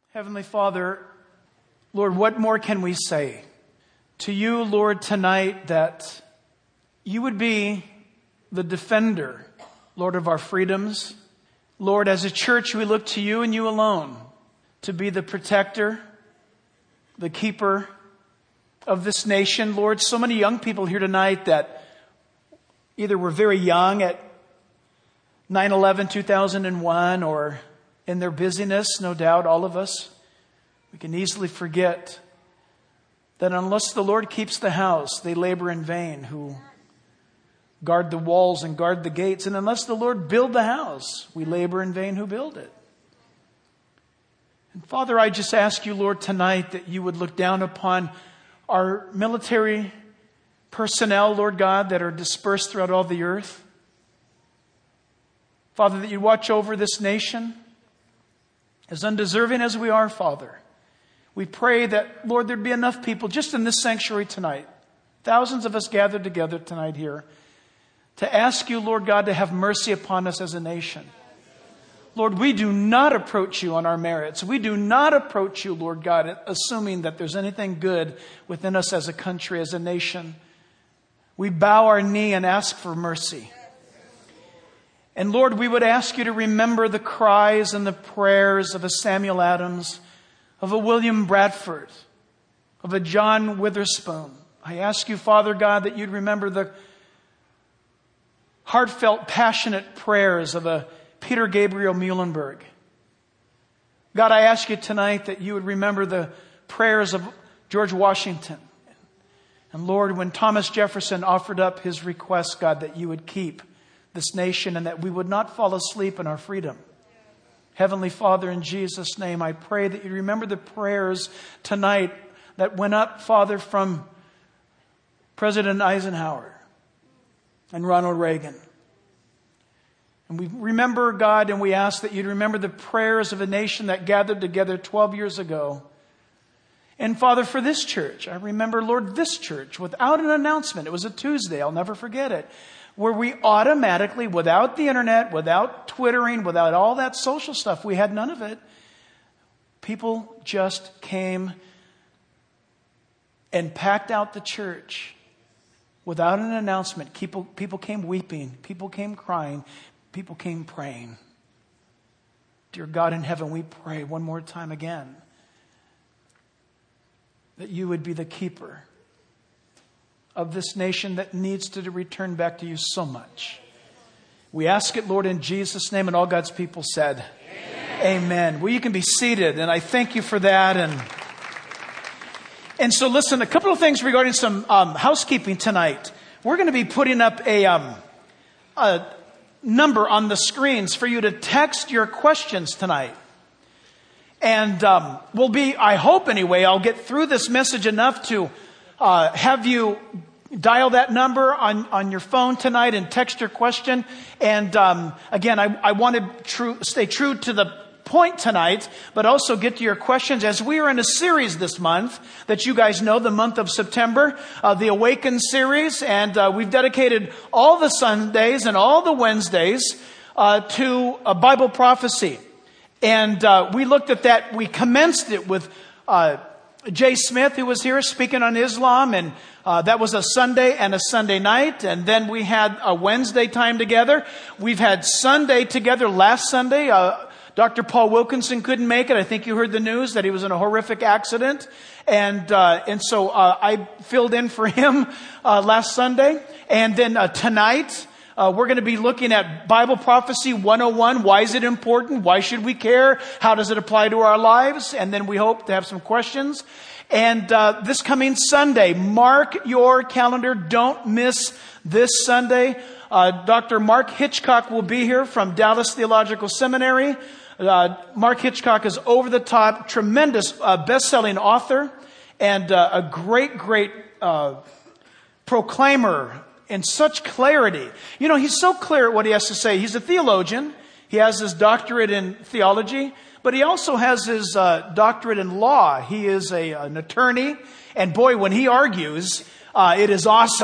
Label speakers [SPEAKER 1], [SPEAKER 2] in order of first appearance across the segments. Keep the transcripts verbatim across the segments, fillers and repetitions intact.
[SPEAKER 1] Heavenly Father, Lord, what more can we say to you, Lord, tonight, that you would be the defender, Lord, of our freedoms. Lord, as a church, we look to you and you alone to be the protector, the keeper of this nation. Lord, so many young people here tonight that either were very young at nine eleven, two thousand one, or in their busyness, no doubt, all of us, we can easily forget that unless the Lord keeps the house, they labor in vain who guard the walls and guard the gates. And unless the Lord build the house, we labor in vain who build it. And Father, I just ask you, Lord, tonight that you would look down upon our military personnel, Lord God, that are dispersed throughout all the earth. Father, that you watch over this nation. As undeserving as we are, Father, we pray that, Lord, there'd be enough people just in this sanctuary tonight, thousands of us gathered together tonight here, to ask you, Lord God, to have mercy upon us as a nation. Lord, we do not approach you on our merits. We do not approach you, Lord God, assuming that there's anything good within us as a country, as a nation. We bow our knee and ask for mercy. And Lord, we would ask you to remember the cries and the prayers of a Samuel Adams, of a William Bradford, of a John Witherspoon. I ask you, Father God, that you'd remember the heartfelt, passionate prayers of a Peter Gabriel Muhlenberg. God, I ask you tonight that you would remember the prayers of George Washington. And Lord, when Thomas Jefferson offered up his request, God, that you would keep this nation and that we would not fall asleep in our freedom. Heavenly Father, in Jesus' name, I pray that you remember the prayers tonight that went up, Father, from President Eisenhower and Ronald Reagan. And we remember, God, and we ask that you'd remember the prayers of a nation that gathered together twelve years ago. And Father, for this church, I remember, Lord, this church, without an announcement, it was a Tuesday, I'll never forget it, where we automatically, without the internet, without Twittering, without all that social stuff, we had none of it. People just came and packed out the church without an announcement. People, people came weeping. People came crying. People came praying. Dear God in heaven, we pray one more time again that you would be the keeper of this nation that needs to return back to you so much. We ask it, Lord, in Jesus' name, and all God's people said, Amen. Amen. Well, you can be seated, and I thank you for that. And and so, listen, a couple of things regarding some um, housekeeping tonight. We're going to be putting up a, um, a number on the screens for you to text your questions tonight. And um, we'll be, I hope anyway, I'll get through this message enough to Uh, have you dial that number on, on your phone tonight and text your question. And um, again, I, I want to true, stay true to the point tonight, but also get to your questions as we are in a series this month that you guys know, the month of September, uh, the Awaken series. And uh, we've dedicated all the Sundays and all the Wednesdays uh, to a Bible prophecy. And uh, we looked at that. We commenced it with Uh, Jay Smith, who was here speaking on Islam, and uh, that was a Sunday and a Sunday night. And then we had a Wednesday time together. We've had Sunday together last Sunday. Uh, Doctor Paul Wilkinson couldn't make it. I think you heard the news that he was in a horrific accident. And uh, and so uh, I filled in for him uh, last Sunday. And then uh, tonight, Uh, we're going to be looking at Bible Prophecy one oh one. Why is it important? Why should we care? How does it apply to our lives? And then we hope to have some questions. And uh, this coming Sunday, mark your calendar. Don't miss this Sunday. Uh, Doctor Mark Hitchcock will be here from Dallas Theological Seminary. Uh, Mark Hitchcock is over-the-top, tremendous uh, best-selling author and uh, a great, great uh, proclaimer in such clarity. You know, he's so clear at what he has to say. He's a theologian. He has his doctorate in theology, but he also has his uh, doctorate in law. He is a, an attorney. And boy, when he argues, uh, it is awesome.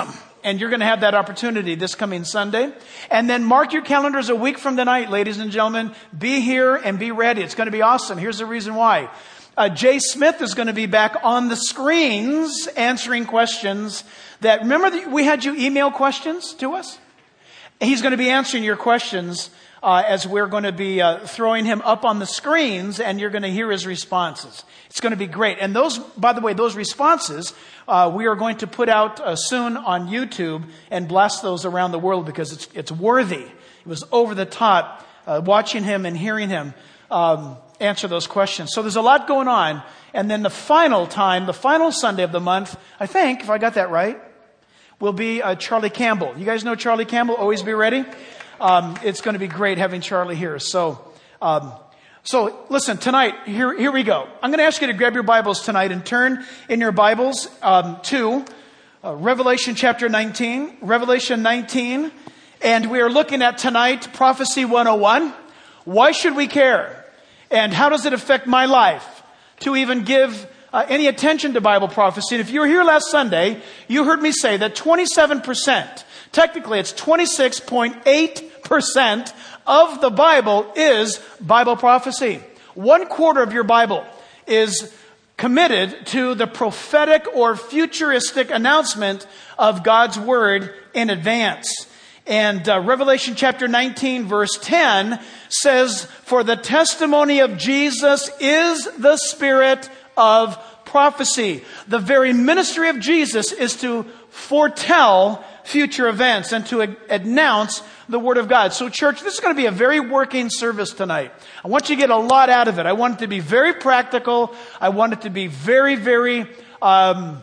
[SPEAKER 1] And you're going to have that opportunity this coming Sunday. And then mark your calendars a week from tonight, ladies and gentlemen. Be here and be ready. It's going to be awesome. Here's the reason why. Uh, Jay Smith is going to be back on the screens answering questions that, remember that we had you email questions to us? He's going to be answering your questions uh, as we're going to be uh, throwing him up on the screens, and you're going to hear his responses. It's going to be great. And those, by the way, those responses, uh, we are going to put out uh, soon on YouTube and blast those around the world because it's it's worthy. It was over the top uh, watching him and hearing him um, answer those questions. So there's a lot going on. And then the final time, the final Sunday of the month, I think, if I got that right, will be uh, Charlie Campbell. You guys know Charlie Campbell? Always be ready. Um, it's going to be great having Charlie here. So, um, so listen, tonight, here, here we go. I'm going to ask you to grab your Bibles tonight and turn in your Bibles um, to uh, Revelation chapter nineteen. Revelation nineteen. And we are looking at tonight Prophecy one oh one. Why should we care? And how does it affect my life to even give uh, any attention to Bible prophecy? And if you were here last Sunday, you heard me say that twenty-seven percent, technically it's twenty-six point eight percent of the Bible is Bible prophecy. One quarter of your Bible is committed to the prophetic or futuristic announcement of God's Word in advance. And uh, Revelation chapter nineteen verse ten says, "For the testimony of Jesus is the spirit of prophecy." The very ministry of Jesus is to foretell future events and to a- announce the Word of God. So church, this is going to be a very working service tonight. I want you to get a lot out of it. I want it to be very practical. I want it to be very, very um,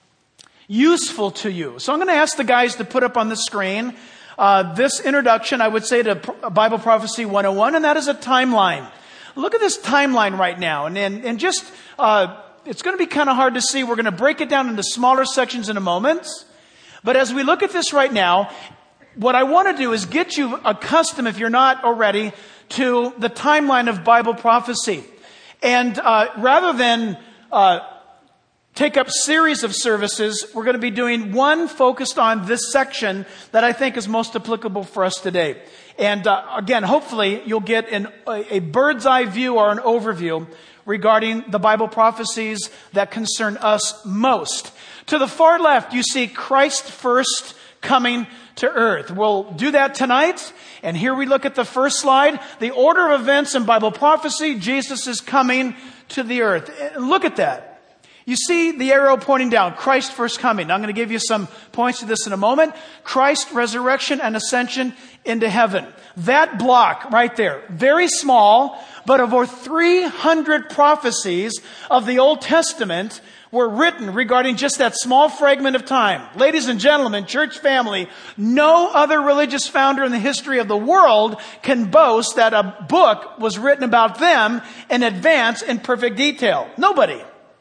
[SPEAKER 1] useful to you. So I'm going to ask the guys to put up on the screen Uh, this introduction, I would say, to Bible Prophecy one oh one, and that is a timeline. Look at this timeline right now, and and, and just, uh, it's going to be kind of hard to see. We're going to break it down into smaller sections in a moment. But as we look at this right now, what I want to do is get you accustomed, if you're not already, to the timeline of Bible prophecy. And uh, rather than uh, take up series of services, we're going to be doing one focused on this section that I think is most applicable for us today. And uh, again, hopefully you'll get an, a, a bird's eye view or an overview regarding the Bible prophecies that concern us most. To the far left, you see Christ first coming to earth. We'll do that tonight. And here we look at the first slide. The order of events in Bible prophecy, Jesus is coming to the earth. Look at that. You see the arrow pointing down, Christ first coming. Now, I'm going to give you some points to this in a moment. Christ, resurrection, and ascension into heaven. That block right there, very small, but over three hundred prophecies of the Old Testament were written regarding just that small fragment of time. Ladies and gentlemen, church family, no other religious founder in the history of the world can boast that a book was written about them in advance in perfect detail. Nobody.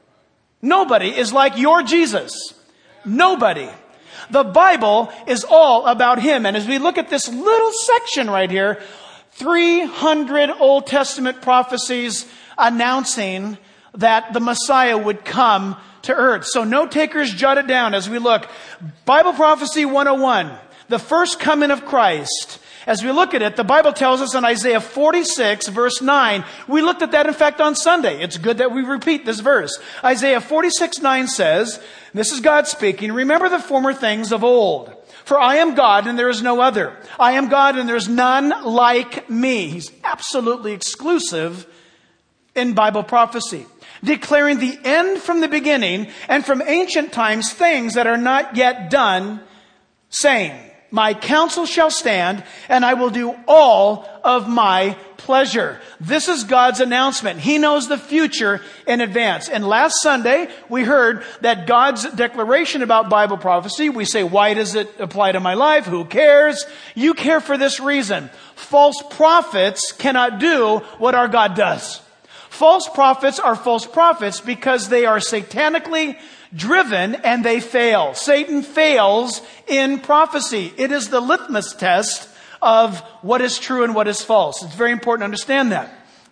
[SPEAKER 1] Nobody is like your Jesus. Nobody. The Bible is all about Him. And as we look at this little section right here, three hundred Old Testament prophecies announcing that the Messiah would come to earth. So note takers, jot it down as we look. Bible Prophecy one oh one, the first coming of Christ. As we look at it, the Bible tells us in Isaiah forty-six, verse nine. We looked at that, in fact, on Sunday. It's good that we repeat this verse. Isaiah forty-six, nine says, this is God speaking, "Remember the former things of old. For I am God and there is no other. I am God and there is none like me." He's absolutely exclusive in Bible prophecy. Declaring the end from the beginning and from ancient times things that are not yet done, saying, "My counsel shall stand, and I will do all of my pleasure." This is God's announcement. He knows the future in advance. And last Sunday, we heard that God's declaration about Bible prophecy, we say, why does it apply to my life? Who cares? You care for this reason. False prophets cannot do what our God does. False prophets are false prophets because they are satanically driven and they fail. Satan fails in prophecy. It is the litmus test of what is true and what is false. It's very important to understand that.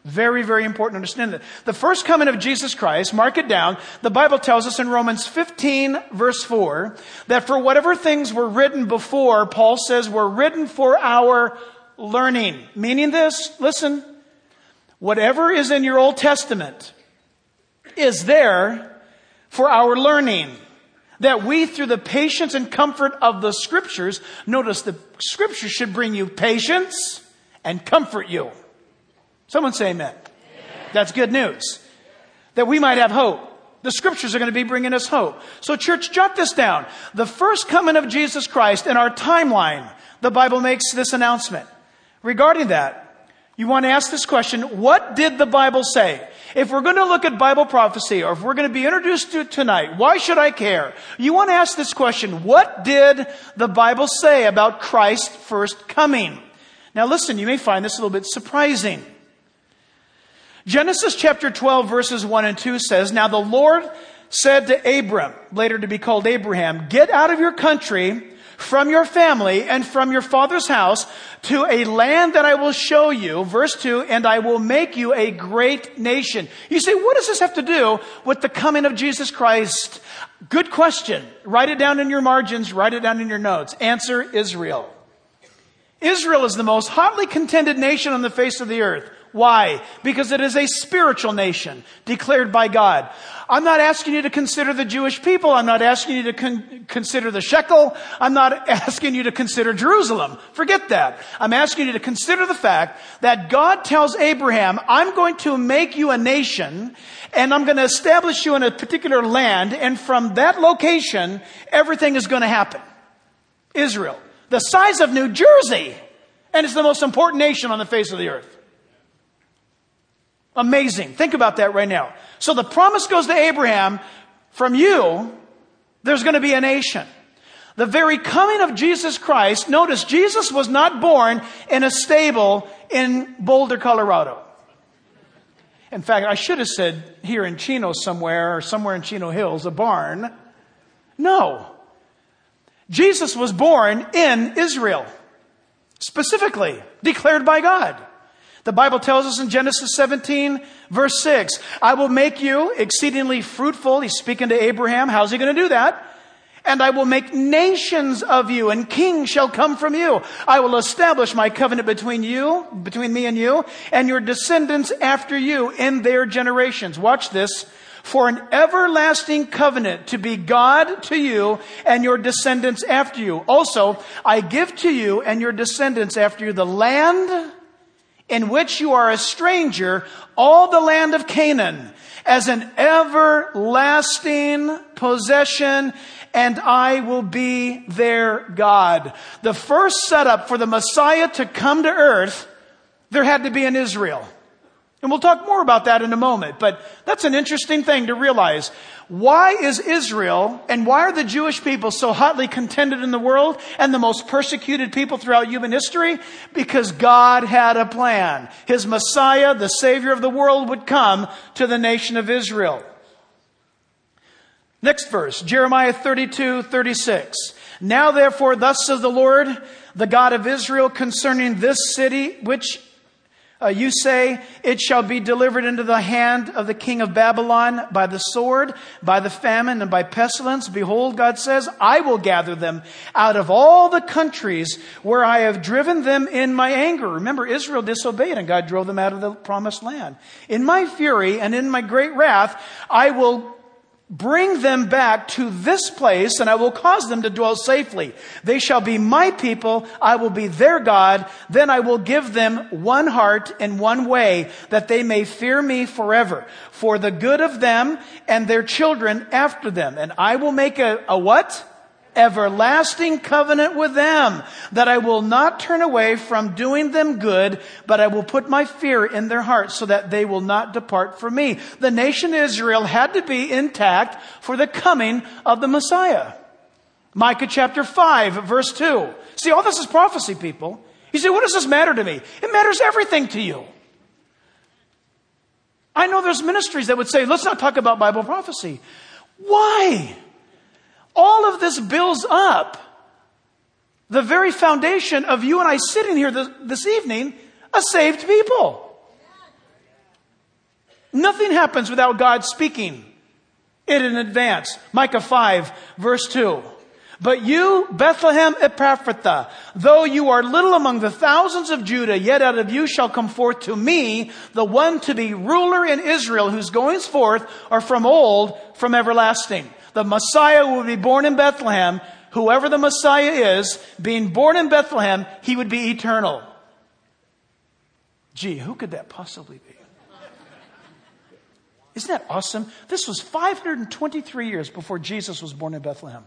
[SPEAKER 1] Very, very important to understand that. The first coming of Jesus Christ, mark it down, the Bible tells us in Romans fifteen, verse four, that for whatever things were written before, Paul says, were written for our learning. Meaning this, listen, whatever is in your Old Testament is there for our learning. That we, through the patience and comfort of the Scriptures, notice the Scriptures should bring you patience and comfort you. Someone say amen. Amen. That's good news. That we might have hope. The Scriptures are going to be bringing us hope. So church, jot this down. The first coming of Jesus Christ in our timeline, the Bible makes this announcement. Regarding that, you want to ask this question, what did the Bible say? If we're going to look at Bible prophecy, or if we're going to be introduced to it tonight, why should I care? You want to ask this question, what did the Bible say about Christ's first coming? Now listen, you may find this a little bit surprising. Genesis chapter twelve, verses one and two says, Now the Lord said to Abram, later to be called Abraham, Get out of your country, from your family, and from your father's house, to a land that I will show you. Verse two, And I will make you a great nation. You say, what does this have to do with the coming of Jesus Christ? Good question. Write it down in your margins. Write it down in your notes. Answer, Israel. Israel is the most hotly contended nation on the face of the earth. Why? Because it is a spiritual nation declared by God. I'm not asking you to consider the Jewish people. I'm not asking you to con- consider the shekel. I'm not asking you to consider Jerusalem. Forget that. I'm asking you to consider the fact that God tells Abraham, I'm going to make you a nation and I'm going to establish you in a particular land. And from that location, everything is going to happen. Israel, the size of New Jersey, and it's the most important nation on the face of the earth. Amazing. Think about that right now. So the promise goes to Abraham, from you, there's going to be a nation. The very coming of Jesus Christ, notice Jesus was not born in a stable in Boulder, Colorado. In fact, I should have said here in Chino somewhere, or somewhere in Chino Hills, a barn. No. Jesus was born in Israel. Specifically, declared by God. The Bible tells us in Genesis seventeen, verse six, I will make you exceedingly fruitful. He's speaking to Abraham. How's he going to do that? And I will make nations of you, and kings shall come from you. I will establish my covenant between you, between me and you, and your descendants after you in their generations. Watch this. For an everlasting covenant to be God to you and your descendants after you. Also, I give to you and your descendants after you the land in which you are a stranger, all the land of Canaan, as an everlasting possession, and I will be their God. The first setup for the Messiah to come to earth, there had to be in Israel. And we'll talk more about that in a moment, but that's an interesting thing to realize. Why is Israel and why are the Jewish people so hotly contended in the world and the most persecuted people throughout human history? Because God had a plan. His Messiah, the Savior of the world, would come to the nation of Israel. Next verse, Jeremiah thirty-two, thirty-six. Now therefore, thus says the Lord, the God of Israel, concerning this city, which Uh, you say, it shall be delivered into the hand of the king of Babylon by the sword, by the famine, and by pestilence. Behold, God says, I will gather them out of all the countries where I have driven them in my anger. Remember, Israel disobeyed and God drove them out of the promised land. In my fury and in my great wrath, I will bring them back to this place, and I will cause them to dwell safely. They shall be my people. I will be their God. Then I will give them one heart and one way, that they may fear me forever, for the good of them and their children after them. And I will make a, a what? Everlasting covenant with them, that I will not turn away from doing them good, but I will put my fear in their hearts so that they will not depart from me. The nation Israel had to be intact for the coming of the Messiah. Micah chapter five, verse two. See, all this is prophecy, people. You say, what does this matter to me? It matters everything to you. I know there's ministries that would say, let's not talk about Bible prophecy. Why? All of this builds up the very foundation of you and I sitting here this, this evening, a saved people. Nothing happens without God speaking it in advance. Micah five, verse two. But you, Bethlehem Ephrathah, though you are little among the thousands of Judah, yet out of you shall come forth to me the one to be ruler in Israel, whose goings forth are from old, from everlasting. The Messiah will be born in Bethlehem. Whoever the Messiah is, being born in Bethlehem, he would be eternal. Gee, who could that possibly be? Isn't that awesome? This was five hundred twenty-three years before Jesus was born in Bethlehem.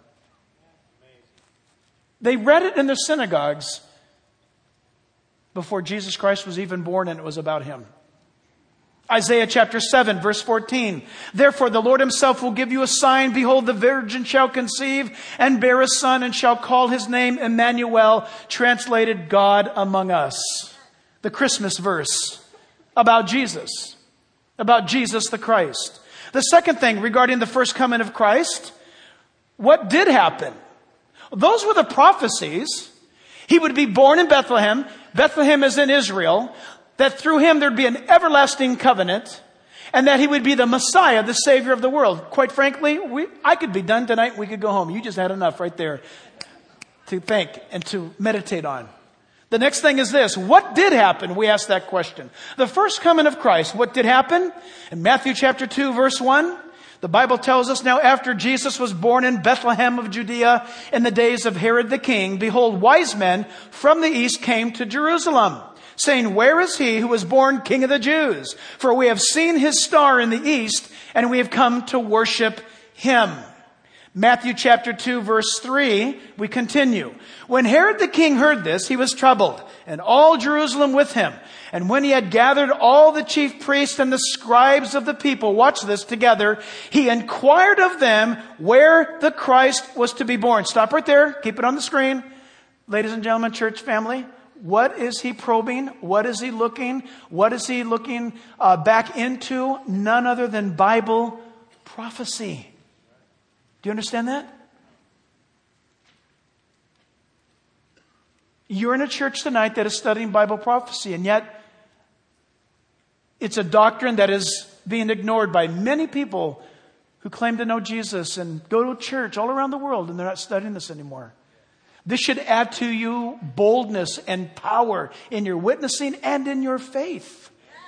[SPEAKER 1] They read it in their synagogues before Jesus Christ was even born, and it was about him. Isaiah chapter seven, verse fourteen. Therefore the Lord himself will give you a sign. Behold, the virgin shall conceive and bear a son, and shall call his name Emmanuel, translated God among us. The Christmas verse about Jesus, about Jesus the Christ. The second thing regarding the first coming of Christ, what did happen? Those were the prophecies. He would be born in Bethlehem. Bethlehem is in Israel. That through him there'd be an everlasting covenant. And that he would be the Messiah, the Savior of the world. Quite frankly, we, I could be done tonight. We could go home. You just had enough right there to think and to meditate on. The next thing is this. What did happen? We asked that question. The first coming of Christ. What did happen? In Matthew chapter two, verse one. The Bible tells us, now after Jesus was born in Bethlehem of Judea in the days of Herod the king, behold, wise men from the east came to Jerusalem, saying, where is he who was born King of the Jews? For we have seen his star in the east, and we have come to worship him. Matthew chapter two, verse three, we continue. When Herod the king heard this, he was troubled, and all Jerusalem with him. And when he had gathered all the chief priests and the scribes of the people, watch this together, he inquired of them where the Christ was to be born. Stop right there. Keep it on the screen. Ladies and gentlemen, church family, what is he probing? What is he looking? What is he looking uh, back into? None other than Bible prophecy. Do you understand that? You're in a church tonight that is studying Bible prophecy, and yet it's a doctrine that is being ignored by many people who claim to know Jesus and go to church all around the world, and they're not studying this anymore. This should add to you boldness and power in your witnessing and in your faith.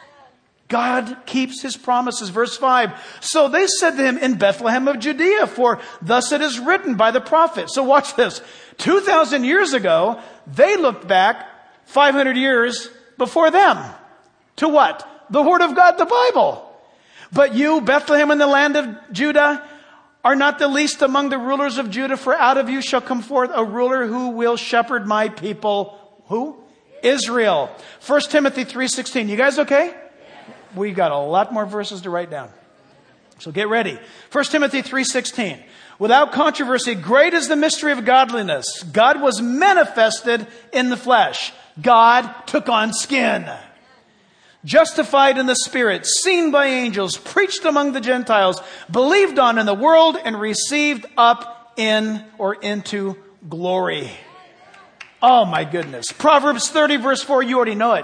[SPEAKER 1] God keeps his promises. Verse five. So they said to him, in Bethlehem of Judea, for thus it is written by the prophet. So watch this. two thousand years ago, they looked back five hundred years before them. To what? The Word of God, the Bible. But you, Bethlehem in the land of Judah, are not the least among the rulers of Judah, for out of you shall come forth a ruler who will shepherd my people. Who? Israel. First Timothy three sixteen. You guys okay? We got a lot more verses to write down. So get ready. First Timothy three sixteen. Without controversy, great is the mystery of godliness. God was manifested in the flesh. God took on skin. Justified in the Spirit, seen by angels, preached among the Gentiles, believed on in the world, and received up in or into glory. Oh my goodness. Proverbs thirty verse four, you already know it.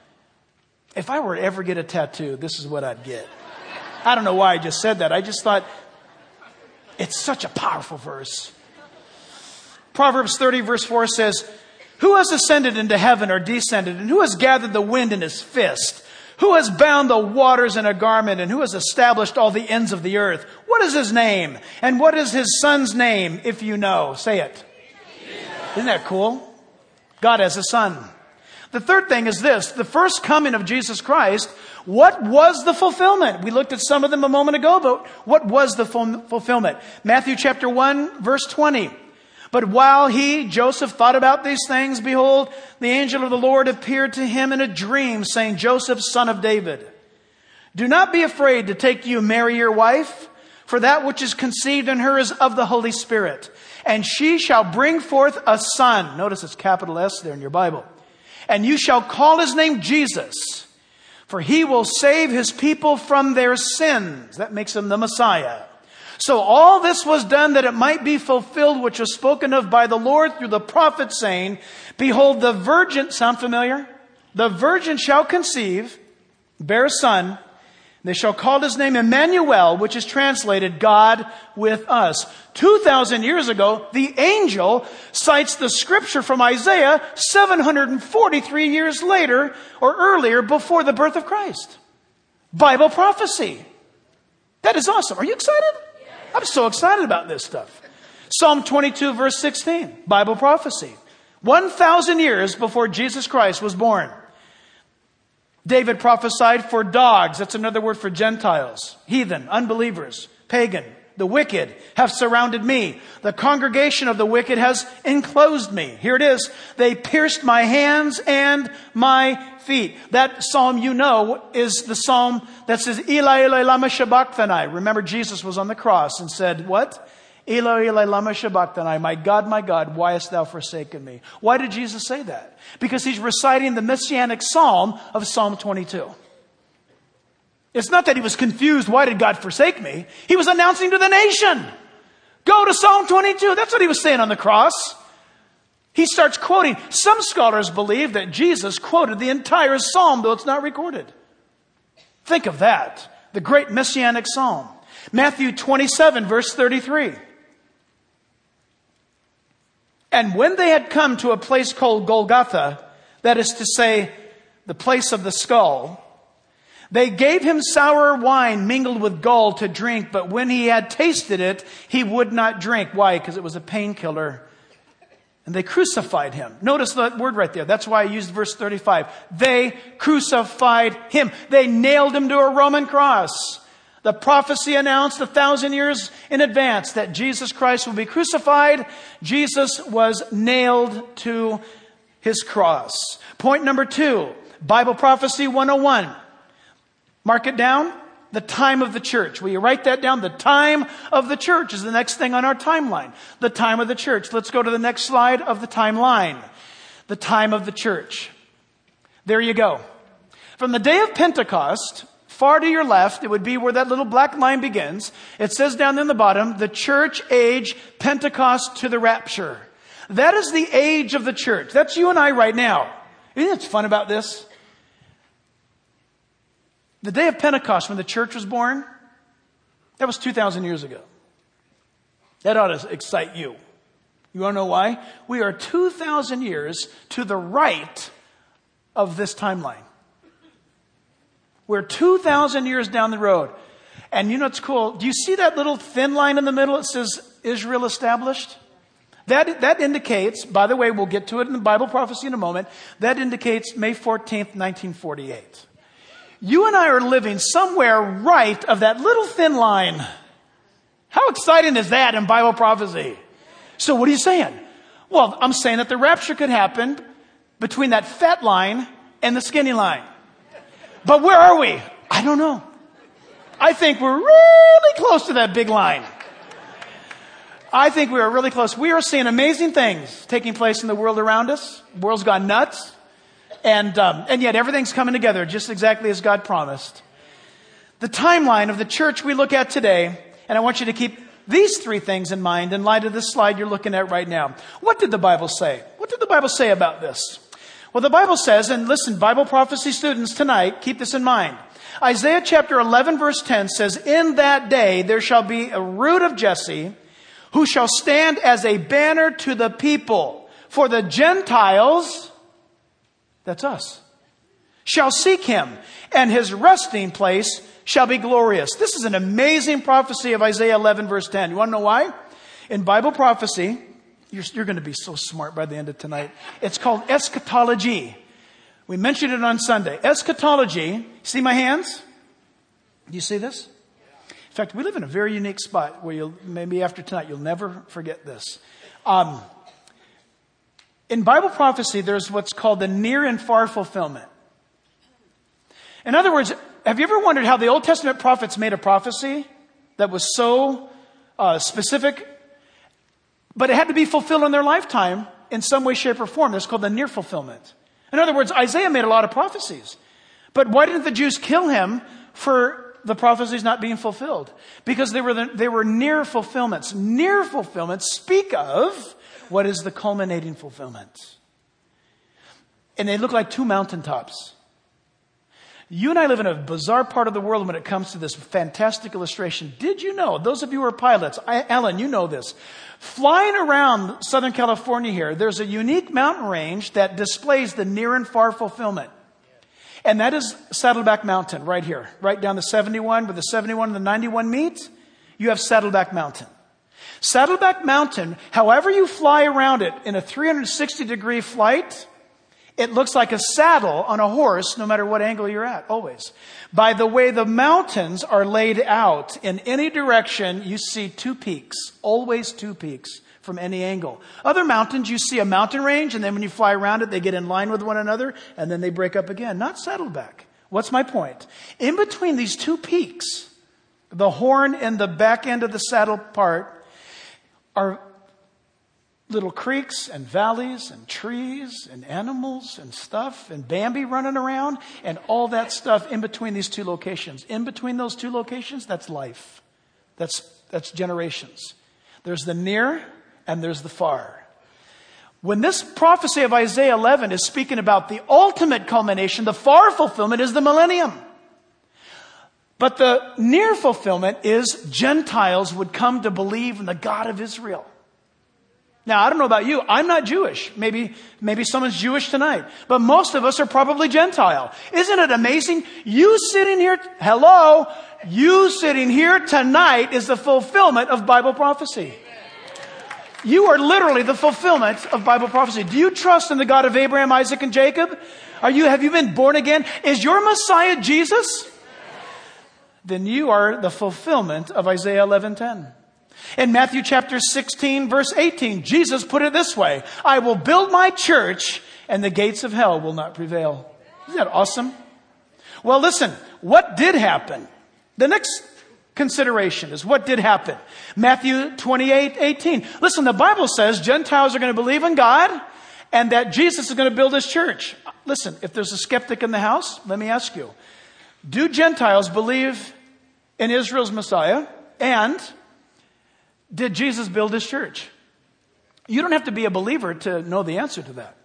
[SPEAKER 1] If I were to ever get a tattoo, this is what I'd get. I don't know why I just said that. I just thought it's such a powerful verse. Proverbs thirty verse four says, who has ascended into heaven or descended? And who has gathered the wind in his fist? Who has bound the waters in a garment? And who has established all the ends of the earth? What is his name? And what is his son's name, if you know? Say it. Isn't that cool? God has a son. The third thing is this. The first coming of Jesus Christ, what was the fulfillment? We looked at some of them a moment ago, but what was the fulfillment? Matthew chapter one, verse twenty. But while he, Joseph, thought about these things, behold, the angel of the Lord appeared to him in a dream, saying, Joseph, son of David, do not be afraid to take you Mary, your wife, for that which is conceived in her is of the Holy Spirit. And she shall bring forth a son. Notice it's capital S there in your Bible. And you shall call his name Jesus, for he will save his people from their sins. That makes him the Messiah. So all this was done that it might be fulfilled, which was spoken of by the Lord through the prophet, saying, behold, the virgin, sound familiar? The virgin shall conceive, bear a son. They shall call his name Emmanuel, which is translated God with us. two thousand years ago, the angel cites the scripture from Isaiah seven hundred forty-three years later or earlier before the birth of Christ. Bible prophecy. That is awesome. Are you excited? I'm so excited about this stuff. Psalm twenty-two, verse sixteen, Bible prophecy. one thousand years before Jesus Christ was born. David prophesied for dogs. That's another word for Gentiles, heathen, unbelievers, pagan. The wicked have surrounded me. The congregation of the wicked has enclosed me. Here it is. They pierced my hands and my feet. That psalm, you know, is the psalm that says, Eli, Eli, lama sabachthani. Remember, Jesus was on the cross and said, what? Eli, Eli, lama sabachthani. My God, my God, why hast thou forsaken me? Why did Jesus say that? Because he's reciting the messianic psalm of Psalm twenty-two. It's not that he was confused. Why did God forsake me? He was announcing to the nation. Go to Psalm twenty-two. That's what he was saying on the cross. He starts quoting. Some scholars believe that Jesus quoted the entire psalm, though it's not recorded. Think of that. The great messianic psalm. Matthew twenty-seven, verse thirty-three. And when they had come to a place called Golgotha, that is to say, the place of the skull, they gave him sour wine mingled with gall to drink, but when he had tasted it, he would not drink. Why? Because it was a painkiller. And they crucified him. Notice that word right there. That's why I used verse thirty-five. They crucified him. They nailed him to a Roman cross. The prophecy announced a thousand years in advance that Jesus Christ will be crucified. Jesus was nailed to his cross. Point number two, Bible Prophecy one oh one. Mark it down. The time of the church. Will you write that down? The time of the church is the next thing on our timeline. The time of the church. Let's go to the next slide of the timeline. The time of the church. There you go. From the day of Pentecost, far to your left, it would be where that little black line begins. It says down in the bottom, the church age, Pentecost to the rapture. That is the age of the church. That's you and I right now. Isn't it fun about this? The day of Pentecost, when the church was born, that was two thousand years ago. That ought to excite you. You want to know why? We are two thousand years to the right of this timeline. We're two thousand years down the road. And you know what's cool? Do you see that little thin line in the middle? It says Israel established. That, that indicates, by the way, we'll get to it in the Bible prophecy in a moment. That indicates May fourteenth, nineteen forty-eight. You and I are living somewhere right of that little thin line. How exciting is that in Bible prophecy? So what are you saying? Well, I'm saying that the rapture could happen between that fat line and the skinny line. But where are we? I don't know. I think we're really close to that big line. I think we are really close. We are seeing amazing things taking place in the world around us. The world's gone nuts. And um, and yet everything's coming together just exactly as God promised. The timeline of the church we look at today, and I want you to keep these three things in mind in light of this slide you're looking at right now. What did the Bible say? What did the Bible say about this? Well, the Bible says, and listen, Bible prophecy students tonight, keep this in mind. Isaiah chapter eleven verse ten says, in that day there shall be a root of Jesse who shall stand as a banner to the people. For the Gentiles, that's us, shall seek him, and his resting place shall be glorious. This is an amazing prophecy of Isaiah eleven verse ten. You want to know why? In Bible prophecy, you're, you're going to be so smart by the end of tonight. It's called eschatology. We mentioned it on Sunday. Eschatology, see my hands? Do you see this? In fact, we live in a very unique spot where you'll, maybe after tonight, you'll never forget this. Um, in Bible prophecy, there's what's called the near and far fulfillment. In other words, have you ever wondered how the Old Testament prophets made a prophecy that was so uh, specific, but it had to be fulfilled in their lifetime in some way, shape, or form? That's called the near fulfillment. In other words, Isaiah made a lot of prophecies. But why didn't the Jews kill him for the prophecies not being fulfilled? Because they were the, they were near fulfillments. Near fulfillments speak of what is the culminating fulfillment. And they look like two mountaintops. You and I live in a bizarre part of the world when it comes to this fantastic illustration. Did you know, those of you who are pilots, I, Alan, you know this. Flying around Southern California here, there's a unique mountain range that displays the near and far fulfillment. And that is Saddleback Mountain right here, right down the seventy-one, where the seventy-one and the ninety-one meet. You have Saddleback Mountain. Saddleback Mountain, however you fly around it in a three hundred sixty degree flight, it looks like a saddle on a horse no matter what angle you're at, always. By the way the mountains are laid out, in any direction you see two peaks, always two peaks from any angle. Other mountains, you see a mountain range, and then when you fly around it, they get in line with one another, and then they break up again. Not Saddleback. What's my point? In between these two peaks, the horn and the back end of the saddle part, are little creeks and valleys and trees and animals and stuff and Bambi running around and all that stuff in between these two locations. In between those two locations, that's life. That's, that's generations. There's the near and there's the far. When this prophecy of Isaiah eleven is speaking about the ultimate culmination, the far fulfillment is the millennium. But the near fulfillment is Gentiles would come to believe in the God of Israel. Now, I don't know about you. I'm not Jewish. Maybe, maybe someone's Jewish tonight. But most of us are probably Gentile. Isn't it amazing? You sitting here, hello, you sitting here tonight is the fulfillment of Bible prophecy. You are literally the fulfillment of Bible prophecy. Do you trust in the God of Abraham, Isaac, and Jacob? Are you, have you been born again? Is your Messiah Jesus? Then you are the fulfillment of Isaiah eleven ten. In Matthew chapter sixteen, verse eighteen, Jesus put it this way: I will build my church and the gates of hell will not prevail. Isn't that awesome? Well, listen, what did happen? The next consideration is what did happen. Matthew twenty-eight eighteen. Listen, the Bible says Gentiles are going to believe in God and that Jesus is going to build his church. Listen, if there's a skeptic in the house, let me ask you, do Gentiles believe in Israel's Messiah? And did Jesus build his church? You don't have to be a believer to know the answer to that.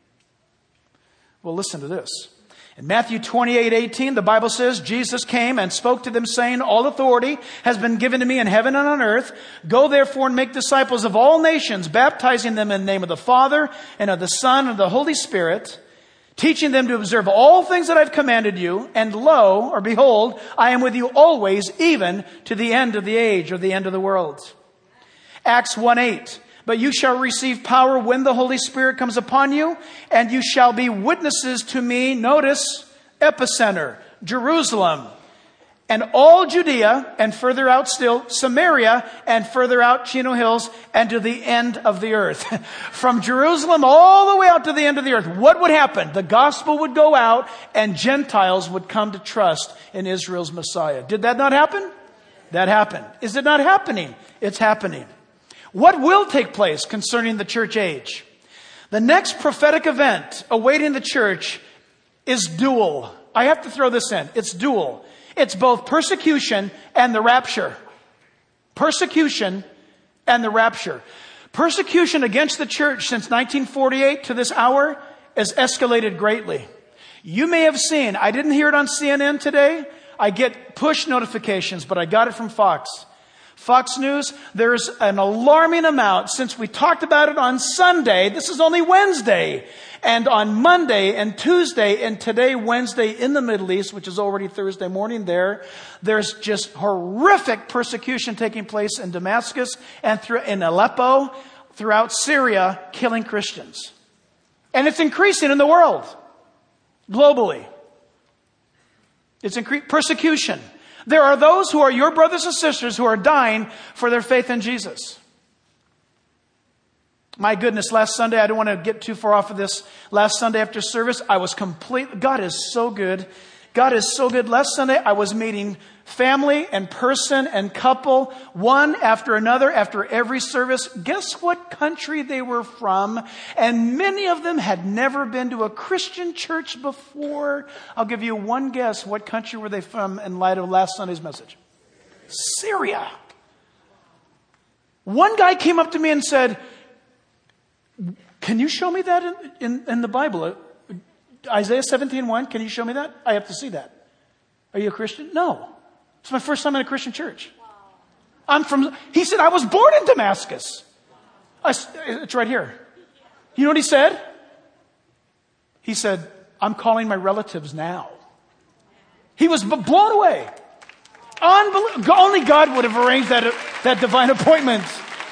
[SPEAKER 1] Well, listen to this. In Matthew twenty-eight eighteen, the Bible says, Jesus came and spoke to them saying, all authority has been given to me in heaven and on earth. Go therefore and make disciples of all nations, baptizing them in the name of the Father and of the Son and of the Holy Spirit, teaching them to observe all things that I've commanded you. And lo, or behold, I am with you always, even to the end of the age or the end of the world. Acts one eight. But you shall receive power when the Holy Spirit comes upon you, and you shall be witnesses to me. Notice, epicenter, Jerusalem, and all Judea, and further out still, Samaria, and further out, Chino Hills, and to the end of the earth. From Jerusalem all the way out to the end of the earth. What would happen? The gospel would go out, and Gentiles would come to trust in Israel's Messiah. Did that not happen? That happened. Is it not happening? It's happening. What will take place concerning the church age? The next prophetic event awaiting the church is dual. I have to throw this in. It's dual. It's both persecution and the rapture. Persecution and the rapture. Persecution against the church since nineteen forty-eight to this hour has escalated greatly. You may have seen, I didn't hear it on C N N today. I get push notifications, but I got it from Fox. Fox News, there's an alarming amount since we talked about it on Sunday. This is only Wednesday. And on Monday and Tuesday and today, Wednesday, in the Middle East, which is already Thursday morning there, there's just horrific persecution taking place in Damascus and through, in Aleppo, throughout Syria, killing Christians. And it's increasing in the world, globally. It's incre- persecution. There are those who are your brothers and sisters who are dying for their faith in Jesus. My goodness, last Sunday, I don't want to get too far off of this. Last Sunday after service, I was complete. God is so good. God is so good. Last Sunday, I was meeting family and person and couple, one after another, after every service. Guess what country they were from? And many of them had never been to a Christian church before. I'll give you one guess. What country were they from in light of last Sunday's message? Syria. One guy came up to me and said, can you show me that in, in, in the Bible? Isaiah seventeen one, can you show me that? I have to see that. Are you a Christian? No. It's my first time in a Christian church. I'm from, he said, I was born in Damascus. I, it's right here. You know what he said? He said, I'm calling my relatives now. He was b- blown away. Unbelievable. Only God would have arranged that, that divine appointment.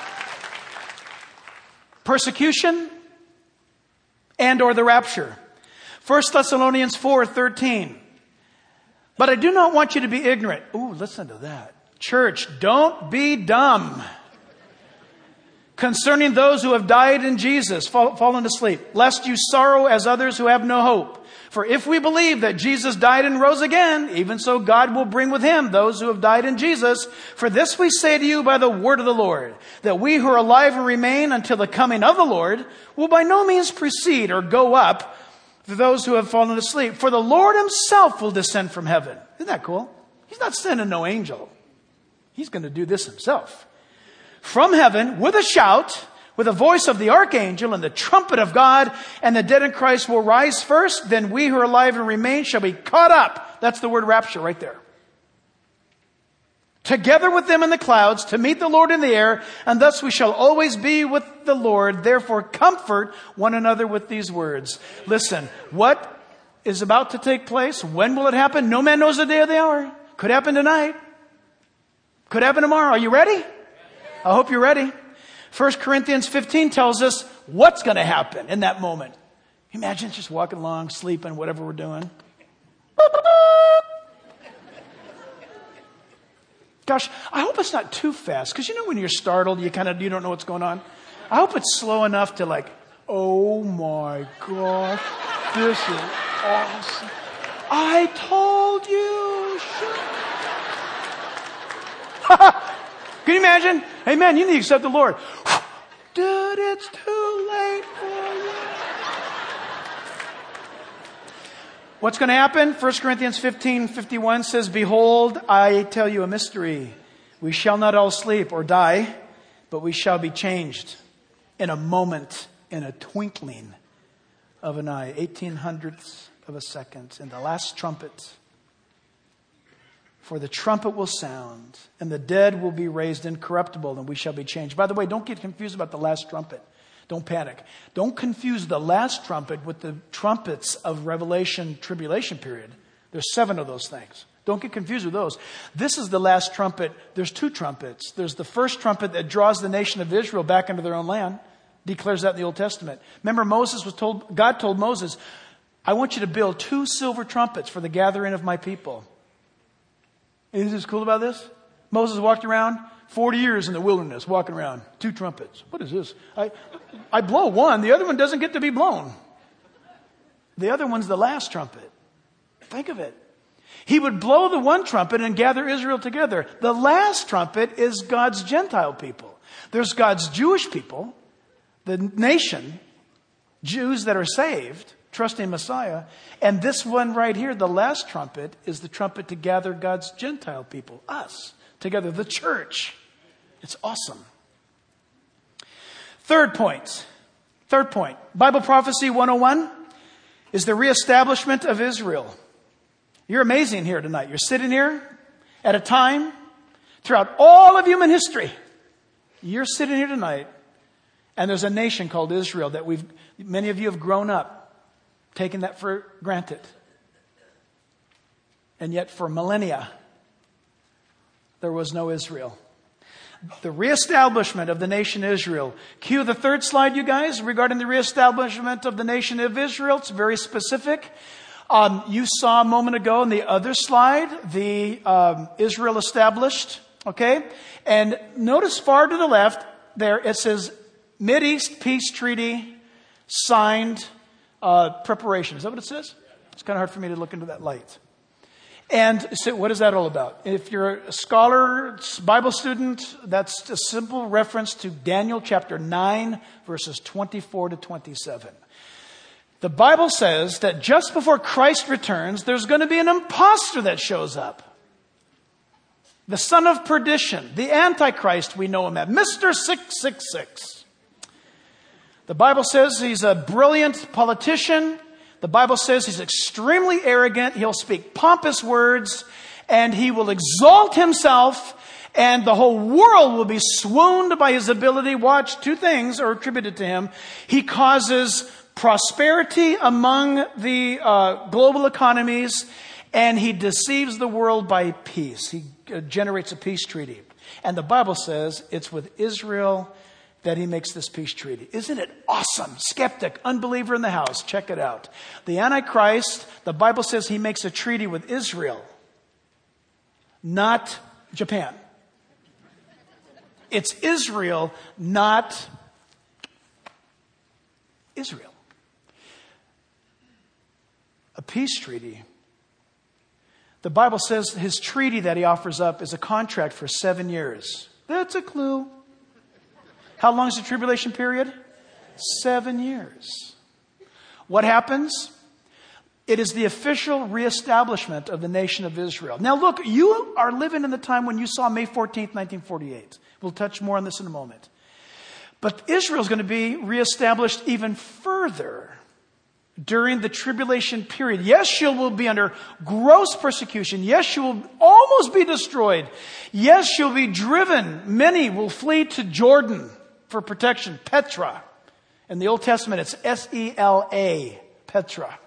[SPEAKER 1] Persecution and or the rapture. First Thessalonians four thirteen. But I do not want you to be ignorant. Ooh, listen to that. Church, don't be dumb. Concerning those who have died in Jesus, fall, fallen asleep, lest you sorrow as others who have no hope. For if we believe that Jesus died and rose again, even so God will bring with him those who have died in Jesus. For this we say to you by the word of the Lord, that we who are alive and remain until the coming of the Lord will by no means precede or go up to those who have fallen asleep. For the Lord himself will descend from heaven. Isn't that cool? He's not sending no angel. He's going to do this himself. From heaven with a shout, with the voice of the archangel and the trumpet of God, and the dead in Christ will rise first. Then we who are alive and remain shall be caught up. That's the word rapture right there. Together with them in the clouds to meet the Lord in the air, and thus we shall always be with the Lord. Therefore comfort one another with these words. Listen, what is about to take place? When will it happen? No man knows the day or the hour. Could happen tonight. Could happen tomorrow. Are you ready? I hope you're ready. First Corinthians fifteen tells us what's going to happen in that moment. Imagine just walking along, sleeping, whatever we're doing. Gosh, I hope it's not too fast. Because you know when you're startled, you kind of you don't know what's going on. I hope it's slow enough to like, oh my gosh, this is awesome. I told you. Can you imagine? Hey man, you need to accept the Lord. Dude, it's too late for you. What's going to happen? First Corinthians fifteen fifty-one says, behold, I tell you a mystery. We shall not all sleep or die, but we shall be changed in a moment, in a twinkling of an eye, eighteen hundredths of a second, in the last trumpet. For the trumpet will sound, and the dead will be raised incorruptible, and we shall be changed. By the way, don't get confused about the last trumpet. Don't panic. Don't confuse the last trumpet with the trumpets of Revelation tribulation period. There's seven of those things. Don't get confused with those. This is the last trumpet. There's two trumpets. There's the first trumpet that draws the nation of Israel back into their own land. Declares that in the Old Testament. Remember, Moses was told, God told Moses, I want you to build two silver trumpets for the gathering of my people. Isn't this cool about this? Moses walked around forty years in the wilderness, walking around. Two trumpets. What is this? I, I blow one. The other one doesn't get to be blown. The other one's the last trumpet. Think of it. He would blow the one trumpet and gather Israel together. The last trumpet is God's Gentile people. There's God's Jewish people, the nation, Jews that are saved, trusting Messiah. And this one right here, the last trumpet, is the trumpet to gather God's Gentile people, us, together, the church. It's awesome. Third point. Third point. Bible Prophecy one oh one is the reestablishment of Israel. You're amazing here tonight. You're sitting here at a time throughout all of human history. You're sitting here tonight, and there's a nation called Israel that we've, many of you have grown up taking that for granted. And yet for millennia, there was no Israel. The reestablishment of the nation Israel. Cue the third slide, you guys, regarding the reestablishment of the nation of Israel. It's very specific. Um, you saw a moment ago in the other slide, the um, Israel established. Okay? And notice far to the left there, it says Mideast Peace Treaty signed uh, preparation. Is that what it says? It's kind of hard for me to look into that light. And so what is that all about? If you're a scholar, Bible student, that's a simple reference to Daniel chapter nine, verses twenty-four to twenty-seven. The Bible says that just before Christ returns, there's going to be an imposter that shows up. The son of perdition, the Antichrist we know him as, Mister six six six. The Bible says he's a brilliant politician The Bible says he's extremely arrogant. He'll speak pompous words, and he will exalt himself, and the whole world will be swooned by his ability. Watch, two things are attributed to him. He causes prosperity among the uh, global economies, and he deceives the world by peace. He uh, generates a peace treaty. And the Bible says it's with Israel that he makes this peace treaty. Isn't it awesome? Skeptic, unbeliever in the house. Check it out. The Antichrist, the Bible says he makes a treaty with Israel, not Japan. It's Israel, not Israel. A peace treaty. The Bible says his treaty that he offers up is a contract for seven years. That's a clue. How long is the tribulation period? Seven years. What happens? It is the official reestablishment of the nation of Israel. Now look, you are living in the time when you saw May fourteenth, nineteen forty-eight. We'll touch more on this in a moment. But Israel is going to be reestablished even further during the tribulation period. Yes, she will be under gross persecution. Yes, she will almost be destroyed. Yes, she'll be driven. Many will flee to Jordan for protection. Petra. In the Old Testament, it's S E L A. Petra.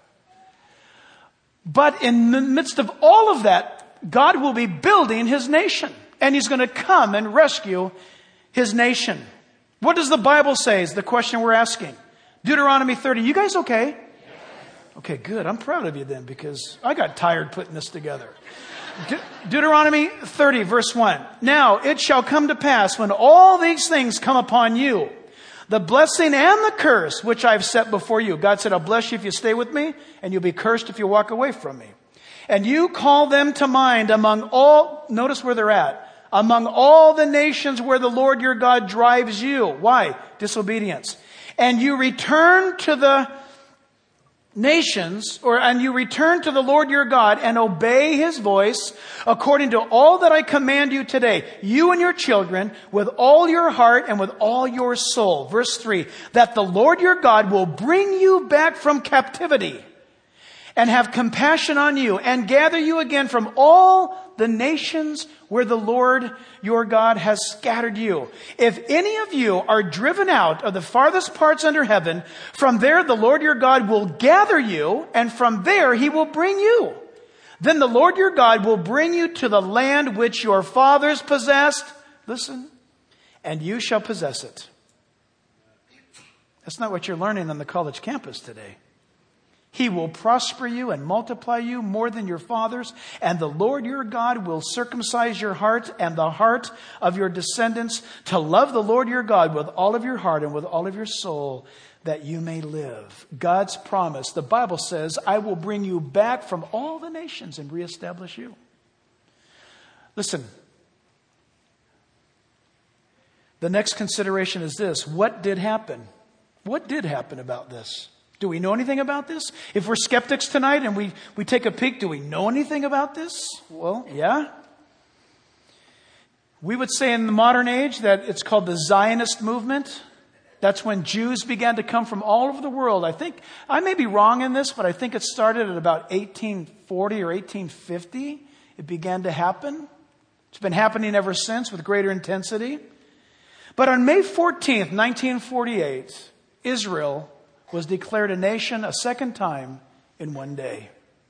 [SPEAKER 1] But in the midst of all of that, God will be building his nation. And he's going to come and rescue his nation. What does the Bible say is the question we're asking. Deuteronomy thirty. You guys okay? Okay, good. I'm proud of you then, because I got tired putting this together. De- Deuteronomy thirty, verse one. Now it shall come to pass when all these things come upon you, the blessing and the curse which I've set before you. God said, I'll bless you if you stay with me, and you'll be cursed if you walk away from me. And you call them to mind among all, notice where they're at, among all the nations where the Lord your God drives you. Why? Disobedience. And you return to the nations, or and you return to the Lord your God and obey his voice according to all that I command you today, you and your children, with all your heart and with all your soul. Verse three, that the Lord your God will bring you back from captivity and have compassion on you and gather you again from all the nations where the Lord your God has scattered you. If any of you are driven out of the farthest parts under heaven, from there the Lord your God will gather you, and from there he will bring you. Then the Lord your God will bring you to the land which your fathers possessed. Listen, and you shall possess it. That's not what you're learning on the college campus today. He will prosper you and multiply you more than your fathers. And the Lord your God will circumcise your heart and the heart of your descendants to love the Lord your God with all of your heart and with all of your soul, that you may live. God's promise. The Bible says, I will bring you back from all the nations and reestablish you. Listen. The next consideration is this. What did happen? What did happen about this? Do we know anything about this? If we're skeptics tonight and we, we take a peek, do we know anything about this? Well, yeah. We would say in the modern age that it's called the Zionist movement. That's when Jews began to come from all over the world. I think, I may be wrong in this, but I think it started at about eighteen forty or eighteen fifty. It began to happen. It's been happening ever since with greater intensity. But on May fourteenth, nineteen forty-eight, Israel was declared a nation a second time in one day.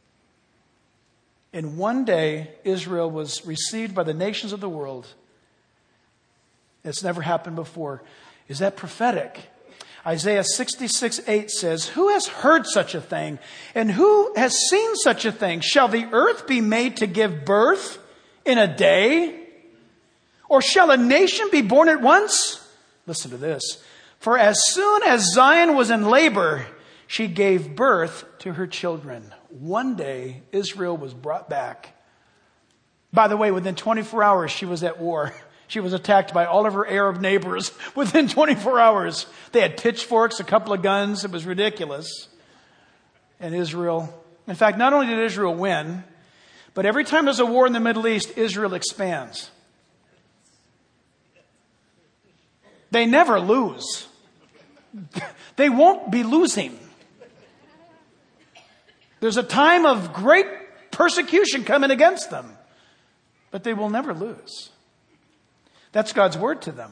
[SPEAKER 1] In one day, Israel was received by the nations of the world. It's never happened before. Is that prophetic? Isaiah sixty-six eight says, who has heard such a thing? And who has seen such a thing? Shall the earth be made to give birth in a day? Or shall a nation be born at once? Listen to this. For as soon as Zion was in labor, she gave birth to her children. One day, Israel was brought back. By the way, within twenty-four hours, she was at war. She was attacked by all of her Arab neighbors within twenty-four hours. They had pitchforks, a couple of guns. It was ridiculous. And Israel, in fact, not only did Israel win, but every time there's a war in the Middle East, Israel expands. They never lose. They won't be losing. There's a time of great persecution coming against them, but they will never lose. That's God's word to them.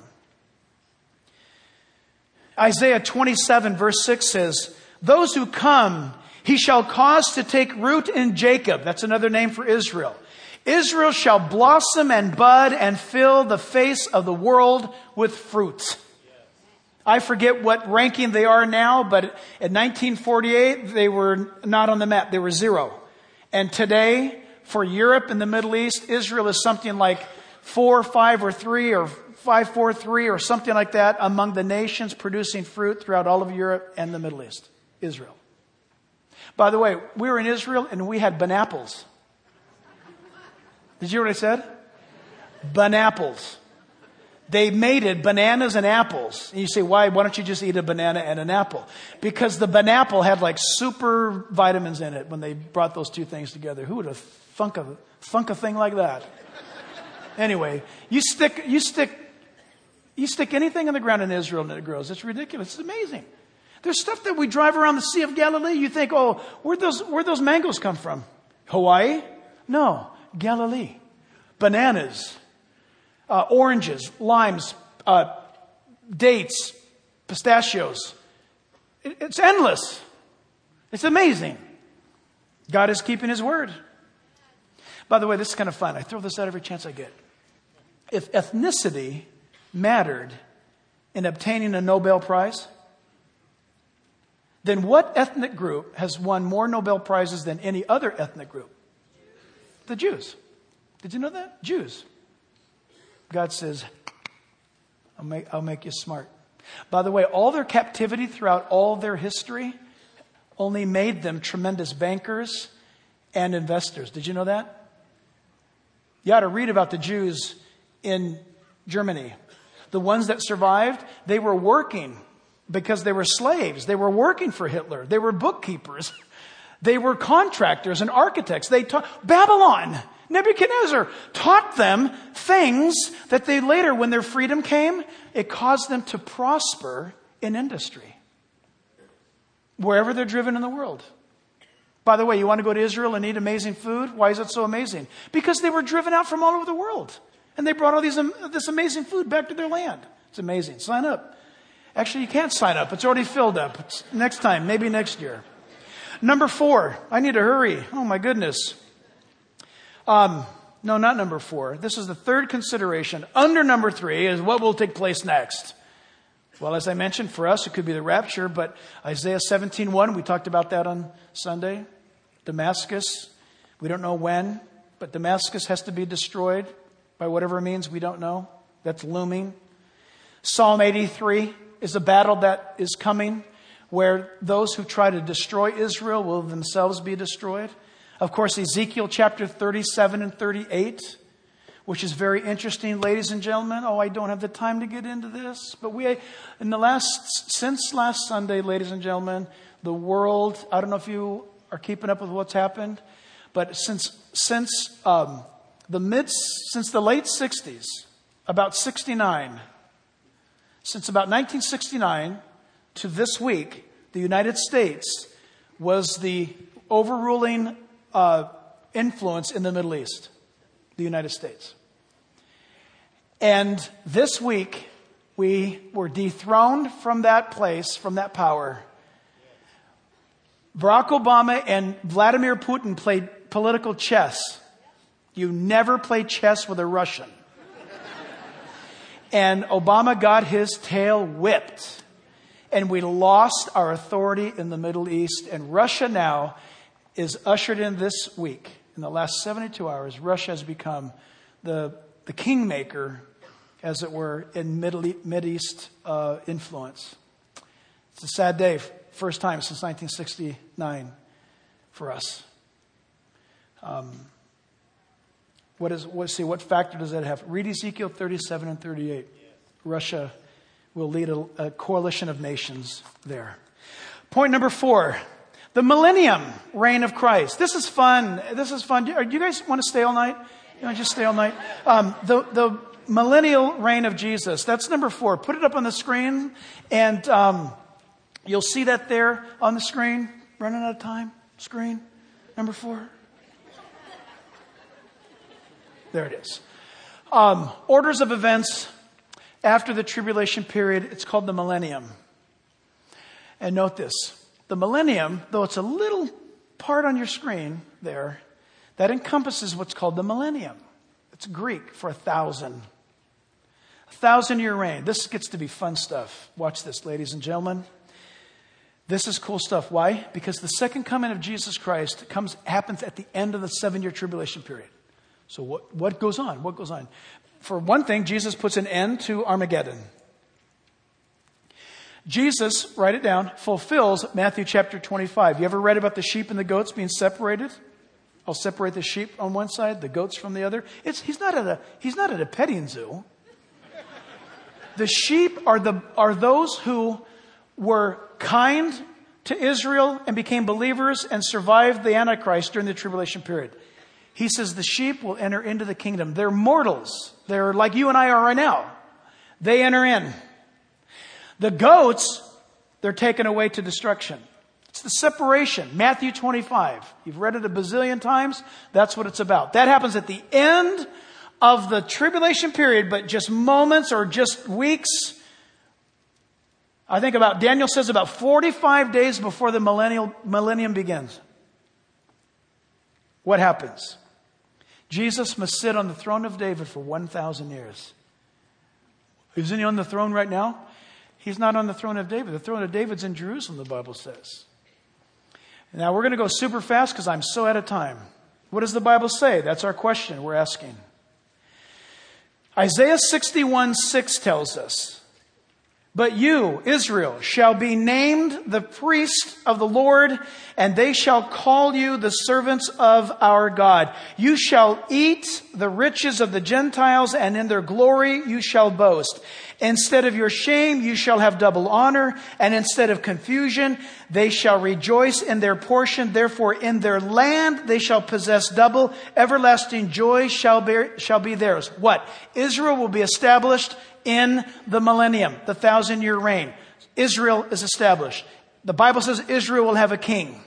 [SPEAKER 1] Isaiah twenty-seven verse six says, those who come, he shall cause to take root in Jacob. That's another name for Israel. Israel shall blossom and bud and fill the face of the world with fruit. I forget what ranking they are now, but in nineteen forty-eight, they were not on the map. They were zero. And today, for Europe and the Middle East, Israel is something like four, five, or three, or five, four, three, or something like that among the nations producing fruit throughout all of Europe and the Middle East. Israel. By the way, we were in Israel and we had banapples. Did you hear what I said? Banapples. They mated bananas and apples. And you say, why? Why don't you just eat a banana and an apple? Because the banapple had like super vitamins in it when they brought those two things together. Who would have thunk a, thunk a thing like that? Anyway, you stick, you stick, you stick anything in the ground in Israel and it grows. It's ridiculous. It's amazing. There's stuff that we drive around the Sea of Galilee. You think, oh, where'd those, where'd those mangoes come from? Hawaii? No, Galilee. Bananas, uh, oranges, limes, uh, dates, pistachios. It, it's endless. It's amazing. God is keeping his word. By the way, this is kind of fun. I throw this out every chance I get. If ethnicity mattered in obtaining a Nobel Prize, then what ethnic group has won more Nobel Prizes than any other ethnic group? The Jews. Did you know that? Jews. God says, I'll make, I'll make you smart. By the way, all their captivity throughout all their history only made them tremendous bankers and investors. Did you know that? You ought to read about the Jews in Germany. The ones that survived, they were working because they were slaves. They were working for Hitler. They were bookkeepers. They were contractors and architects. They taught Babylon. Nebuchadnezzar taught them things that they later, when their freedom came, it caused them to prosper in industry. Wherever they're driven in the world. By the way, you want to go to Israel and eat amazing food? Why is it so amazing? Because they were driven out from all over the world. And they brought all these this amazing food back to their land. It's amazing. Sign up. Actually, you can't sign up. It's already filled up. It's next time, maybe next year. Number four. I need to hurry. Oh, my goodness. Um, no, not number four. This is the third consideration. Under number three is what will take place next. Well, as I mentioned, for us, it could be the rapture, but Isaiah seventeen one, we talked about that on Sunday. Damascus, we don't know when, but Damascus has to be destroyed by whatever means, we don't know. That's looming. Psalm eighty-three is a battle that is coming where those who try to destroy Israel will themselves be destroyed. Of course, Ezekiel chapter thirty-seven and thirty-eight, which is very interesting, ladies and gentlemen. Oh, I don't have the time to get into this. But we, in the last, since last Sunday, ladies and gentlemen, the world, I don't know if you are keeping up with what's happened, but since, since, um, the mid, since the late sixties, about sixty-nine, since about nineteen sixty-nine to this week, the United States was the overruling uh, influence in the Middle East. The United States. And this week, we were dethroned from that place, from that power. Barack Obama and Vladimir Putin played political chess. You never play chess with a Russian. And Obama got his tail whipped. And we lost our authority in the Middle East. And Russia now is ushered in this week. In the last seventy-two hours, Russia has become the, the kingmaker, as it were, in Middle East, Mideast uh, influence. It's a sad day. First time since nineteen sixty-nine for us. Um, what is? What? See, what factor does that have? Read Ezekiel thirty-seven and thirty-eight. Russia will lead a, a coalition of nations there. Point number four. The millennium reign of Christ. This is fun. This is fun. Do you guys want to stay all night? You want to just stay all night? Um, the, the millennial reign of Jesus. That's number four. Put it up on the screen. And um, you'll see that there on the screen. Running out of time. Screen. Number four. There it is. Um, orders of events after the tribulation period. It's called the millennium. And note this. The millennium, though it's a little part on your screen there, that encompasses what's called the millennium. It's Greek for a thousand. A thousand year reign. This gets to be fun stuff. Watch this, ladies and gentlemen. This is cool stuff. Why? Because the second coming of Jesus Christ comes happens at the end of the seven-year tribulation period. So what, what goes on? What goes on? For one thing, Jesus puts an end to Armageddon. Jesus, write it down, fulfills Matthew chapter twenty-five. You ever read about the sheep and the goats being separated? I'll separate the sheep on one side, the goats from the other. It's, he's not at a he's not at a petting zoo. The sheep are the are those who were kind to Israel and became believers and survived the Antichrist during the tribulation period. He says the sheep will enter into the kingdom. They're mortals. They're like you and I are right now. They enter in. The goats, they're taken away to destruction. It's the separation. Matthew twenty-five. You've read it a bazillion times. That's what it's about. That happens at the end of the tribulation period, but just moments or just weeks. I think about, Daniel says about forty-five days before the millennial, millennium begins. What happens? Jesus must sit on the throne of David for one thousand years. Isn't he on the throne right now? He's not on the throne of David. The throne of David's in Jerusalem, the Bible says. Now we're going to go super fast because I'm so out of time. What does the Bible say? That's our question we're asking. Isaiah sixty-one six tells us, "But you, Israel, shall be named the priest of the Lord, and they shall call you the servants of our God. You shall eat the riches of the Gentiles, and in their glory you shall boast. Instead of your shame, you shall have double honor, and instead of confusion, they shall rejoice in their portion. Therefore, in their land they shall possess double. Everlasting joy shall be, shall be theirs." What? Israel will be established in the millennium, the thousand year reign. Israel is established. The Bible says Israel will have a king.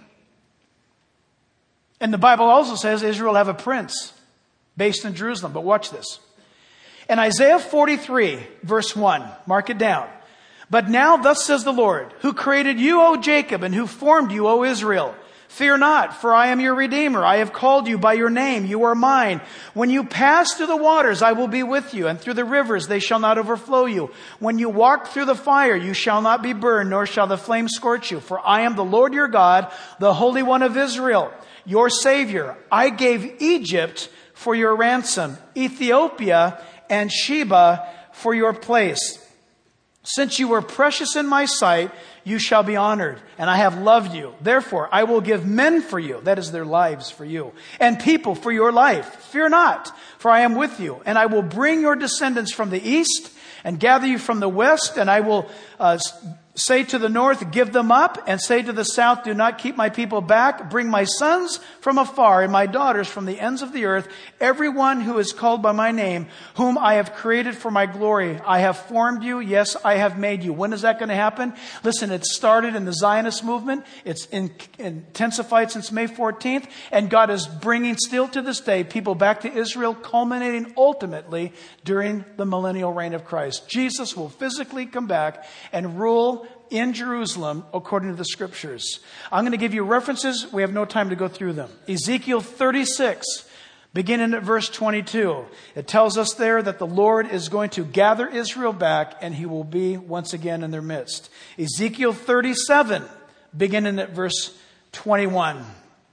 [SPEAKER 1] And the Bible also says Israel will have a prince based in Jerusalem. But watch this. In Isaiah forty-three, verse one, mark it down. "But now thus says the Lord, who created you, O Jacob, and who formed you, O Israel. Fear not, for I am your Redeemer. I have called you by your name. You are mine. When you pass through the waters, I will be with you, and through the rivers, they shall not overflow you. When you walk through the fire, you shall not be burned, nor shall the flame scorch you. For I am the Lord your God, the Holy One of Israel, your Savior. I gave Egypt for your ransom, Ethiopia and Sheba for your place. Since you were precious in my sight, you shall be honored, and I have loved you. Therefore, I will give men for you," that is their lives for you, "and people for your life. Fear not, for I am with you, and I will bring your descendants from the east and gather you from the west, and I will uh, say to the north, give them up, and say to the south, do not keep my people back. Bring my sons from afar and my daughters from the ends of the earth, everyone who is called by my name, whom I have created for my glory. I have formed you. Yes, I have made you." When is that going to happen? Listen, it started in the Zionist movement. It's in, intensified since May fourteenth, and God is bringing still to this day people back to Israel, culminating ultimately during the millennial reign of Christ. Jesus will physically come back and rule in Jerusalem according to the scriptures. I'm going to give you references. We have no time to go through them. Ezekiel thirty-six, beginning at verse twenty-two. It tells us there that the Lord is going to gather Israel back, and he will be once again in their midst. Ezekiel thirty-seven, beginning at verse twenty-one.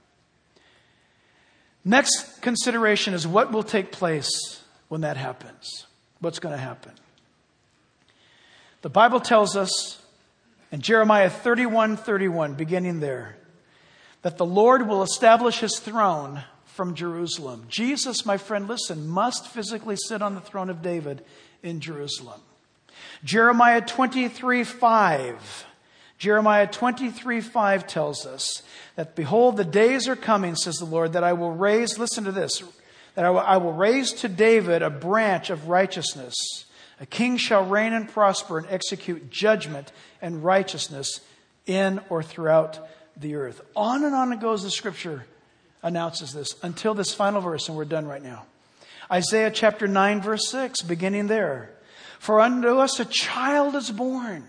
[SPEAKER 1] Next consideration is what will take place when that happens. What's going to happen? The Bible tells us in Jeremiah thirty-one thirty-one, beginning there, that the Lord will establish his throne from Jerusalem. Jesus, my friend, listen, must physically sit on the throne of David in Jerusalem. Jeremiah twenty-three five. Jeremiah twenty-three five tells us that, behold, the days are coming, says the Lord, that I will raise, listen to this, that I will, I will raise to David a branch of righteousness. A king shall reign and prosper and execute judgment and righteousness in or throughout the earth. On and on it goes the scripture announces this until this final verse, and we're done right now. Isaiah chapter nine, verse six, beginning there. For unto us a child is born,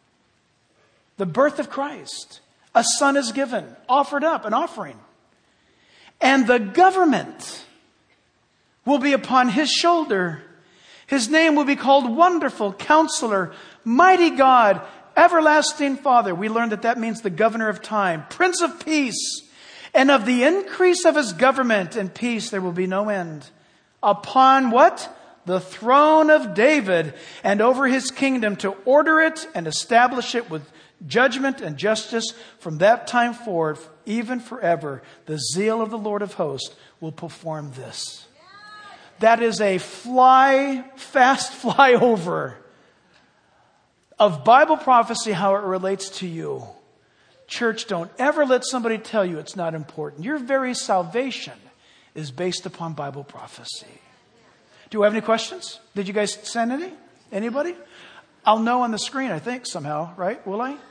[SPEAKER 1] the birth of Christ. A son is given, offered up, an offering. And the government will be upon his shoulder. His name will be called Wonderful Counselor, Mighty God, Everlasting Father. We learned that that means the governor of time, Prince of Peace. And of the increase of his government and peace there will be no end. Upon what? The throne of David, and over his kingdom, to order it and establish it with judgment and justice from that time forward, even forever. The zeal of the Lord of hosts will perform this. That is a fly, fast flyover of Bible prophecy, how it relates to you. Church, don't ever let somebody tell you it's not important. Your very salvation is based upon Bible prophecy. Do we have any questions? Did you guys send any? Anybody? I'll know on the screen, I think, somehow, right? Will I?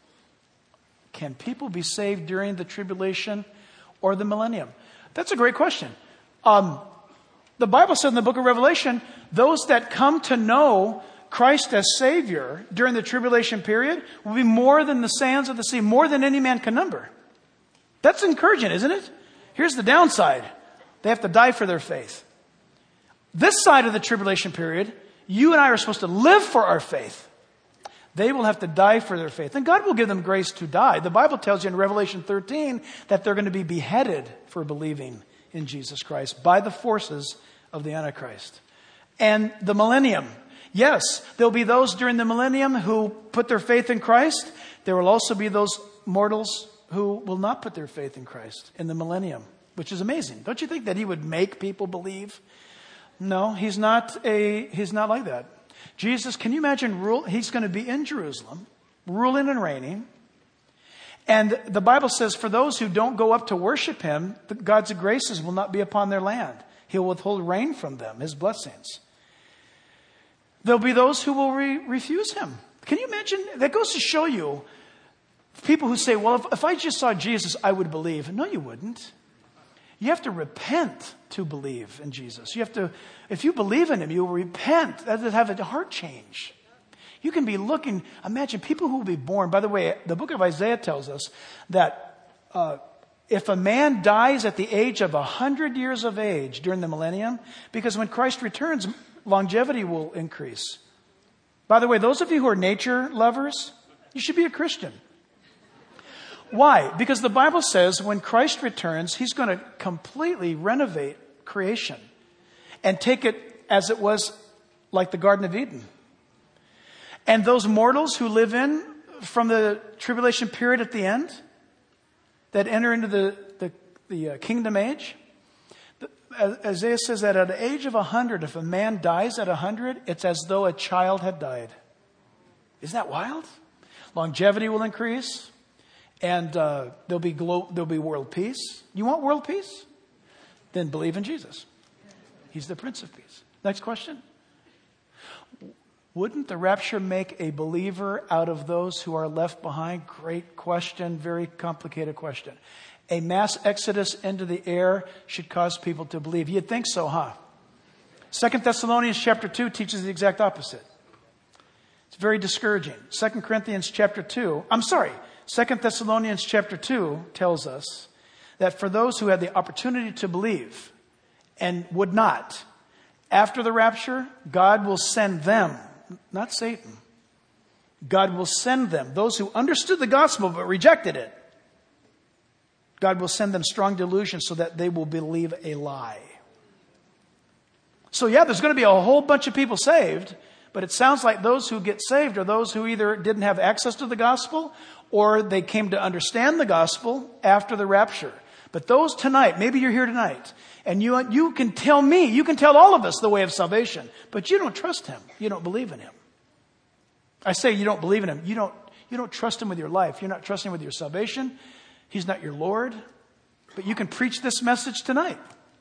[SPEAKER 1] Can people be saved during the tribulation or the millennium? That's a great question. Um, the Bible said in the book of Revelation, those that come to know Christ as Savior during the tribulation period will be more than the sands of the sea, more than any man can number. That's encouraging, isn't it? Here's the downside. They have to die for their faith. This side of the tribulation period, you and I are supposed to live for our faith. They will have to die for their faith. And God will give them grace to die. The Bible tells you in Revelation thirteen that they're going to be beheaded for believing in Jesus Christ by the forces of the Antichrist. And the millennium. Yes, there'll be those during the millennium who put their faith in Christ. There will also be those mortals who will not put their faith in Christ in the millennium, which is amazing. Don't you think that he would make people believe? No, he's not a, he's not like that. Jesus, can you imagine rule? He's going to be in Jerusalem, ruling and reigning. And the Bible says for those who don't go up to worship him, God's graces will not be upon their land. He'll withhold rain from them, his blessings. There'll be those who will re- refuse him. Can you imagine? That goes to show you people who say, well, if, if I just saw Jesus, I would believe. No, you wouldn't. You have to repent to believe in Jesus. You have to, if you believe in him, you will repent. That will have a heart change. You can be looking, imagine people who will be born. By the way, the book of Isaiah tells us that uh, if a man dies at the age of one hundred years of age during the millennium, because when Christ returns, longevity will increase. By the way, those of you who are nature lovers, you should be a Christian. Why? Because the Bible says when Christ returns, he's going to completely renovate creation and take it as it was like the Garden of Eden. And those mortals who live in from the tribulation period at the end, that enter into the, the, the uh, kingdom age, Isaiah says that at the age of one hundred, if a man dies at one hundred, it's as though a child had died. Isn't that wild? Longevity will increase. And uh, there'll be glo- there'll be world peace. You want world peace? Then believe in Jesus. He's the Prince of Peace. Next question. Wouldn't the rapture make a believer out of those who are left behind? Great question. Very complicated question. A mass exodus into the air should cause people to believe. You'd think so, huh? Second Thessalonians chapter two teaches the exact opposite. It's very discouraging. Second Corinthians chapter two. I'm sorry. Second Thessalonians chapter two tells us that for those who had the opportunity to believe and would not, after the rapture, God will send them, not Satan. God will send them, those who understood the gospel but rejected it. God will send them strong delusion so that they will believe a lie. So yeah, there's going to be a whole bunch of people saved, but it sounds like those who get saved are those who either didn't have access to the gospel or they came to understand the gospel after the rapture. But those tonight, maybe you're here tonight, and you, you can tell me, you can tell all of us the way of salvation, but you don't trust him. You don't believe in him. I say you don't believe in him. You don't, you don't trust him with your life. You're not trusting him with your salvation. He's not your Lord. But you can preach this message tonight.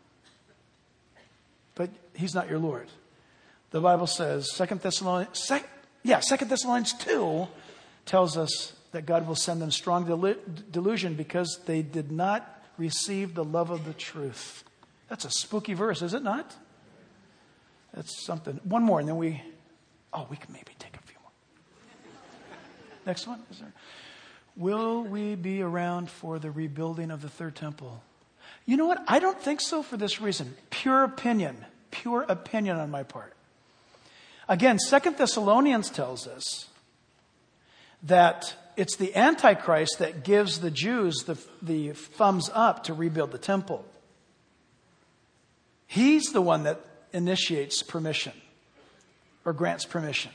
[SPEAKER 1] But he's not your Lord. The Bible says, Second Thessalonians, sec, yeah, Second Thessalonians two tells us that God will send them strong delu- delusion because they did not received the love of the truth. That's a spooky verse, is it not? That's something. One more, and then we, oh, we can maybe take a few more. Next one, is there? Will we be around for the rebuilding of the third temple? You know what? I don't think so for this reason. Pure opinion. Pure opinion on my part. Again, Second Thessalonians tells us that it's the Antichrist that gives the Jews the, the thumbs up to rebuild the temple. He's the one that initiates permission or grants permission.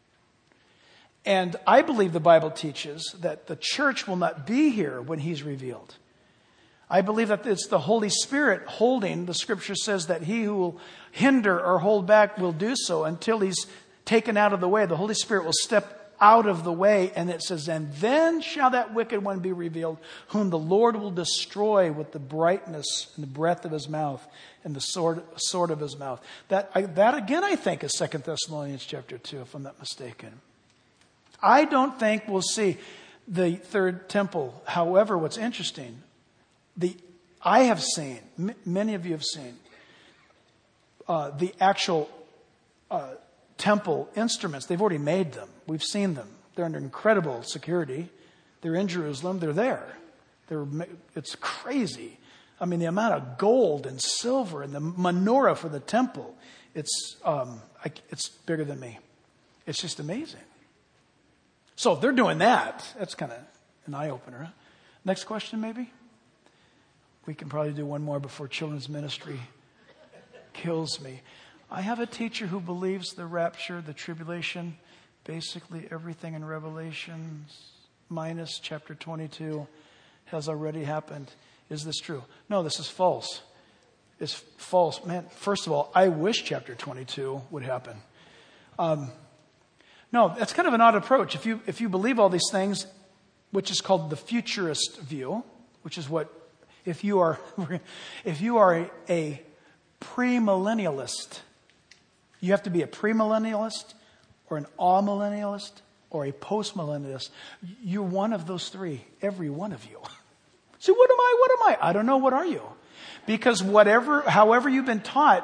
[SPEAKER 1] And I believe the Bible teaches that the church will not be here when he's revealed. I believe that it's the Holy Spirit holding. The scripture says that he who will hinder or hold back will do so until he's taken out of the way. The Holy Spirit will step out of the way, and it says, and then shall that wicked one be revealed, whom the Lord will destroy with the brightness and the breath of his mouth and the sword, sword of his mouth. That, I, that again, I think, is Second Thessalonians chapter two, if I'm not mistaken. I don't think we'll see the third temple. However, what's interesting, the I have seen, m- many of you have seen, uh, the actual uh, temple instruments. They've already made them. We've seen them. They're under incredible security. They're in Jerusalem. They're there. They're, it's crazy. I mean, the amount of gold and silver and the menorah for the temple, it's um, I, it's bigger than me. It's just amazing. So if they're doing that, that's kind of an eye-opener. Huh? Next question, maybe? We can probably do one more before children's ministry kills me. I have a teacher who believes the rapture, the tribulation, basically everything in Revelation minus chapter twenty-two has already happened. Is this true? No, this is false. It's false. Man, first of all, I wish chapter twenty-two would happen. Um, no, that's kind of an odd approach. If you if you believe all these things, which is called the futurist view, which is what, if you are if you are a, a premillennialist, you have to be a premillennialist or an amillennialist or a postmillennialist. You're one of those three, every one of you. So what am I? What am I? I don't know. What are you? Because whatever, however you've been taught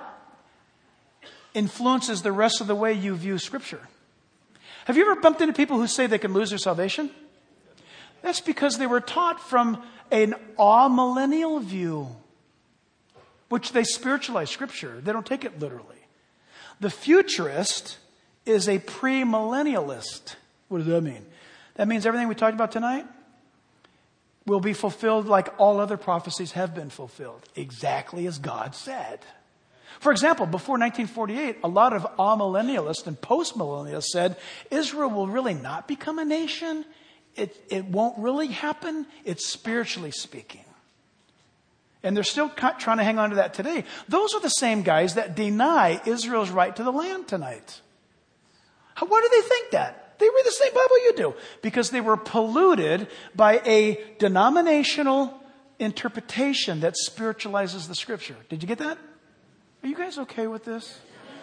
[SPEAKER 1] influences the rest of the way you view Scripture. Have you ever bumped into people who say they can lose their salvation? That's because they were taught from an amillennial view, which they spiritualize Scripture. They don't take it literally. The futurist is a premillennialist. What does that mean? That means everything we talked about tonight will be fulfilled like all other prophecies have been fulfilled, exactly as God said. For example, before nineteen forty-eight, a lot of amillennialists and postmillennialists said Israel will really not become a nation. It, it won't really happen. It's spiritually speaking. And they're still trying to hang on to that today. Those are the same guys that deny Israel's right to the land tonight. How, why do they think that? They read the same Bible you do. Because they were polluted by a denominational interpretation that spiritualizes the Scripture. Did you get that? Are you guys okay with this?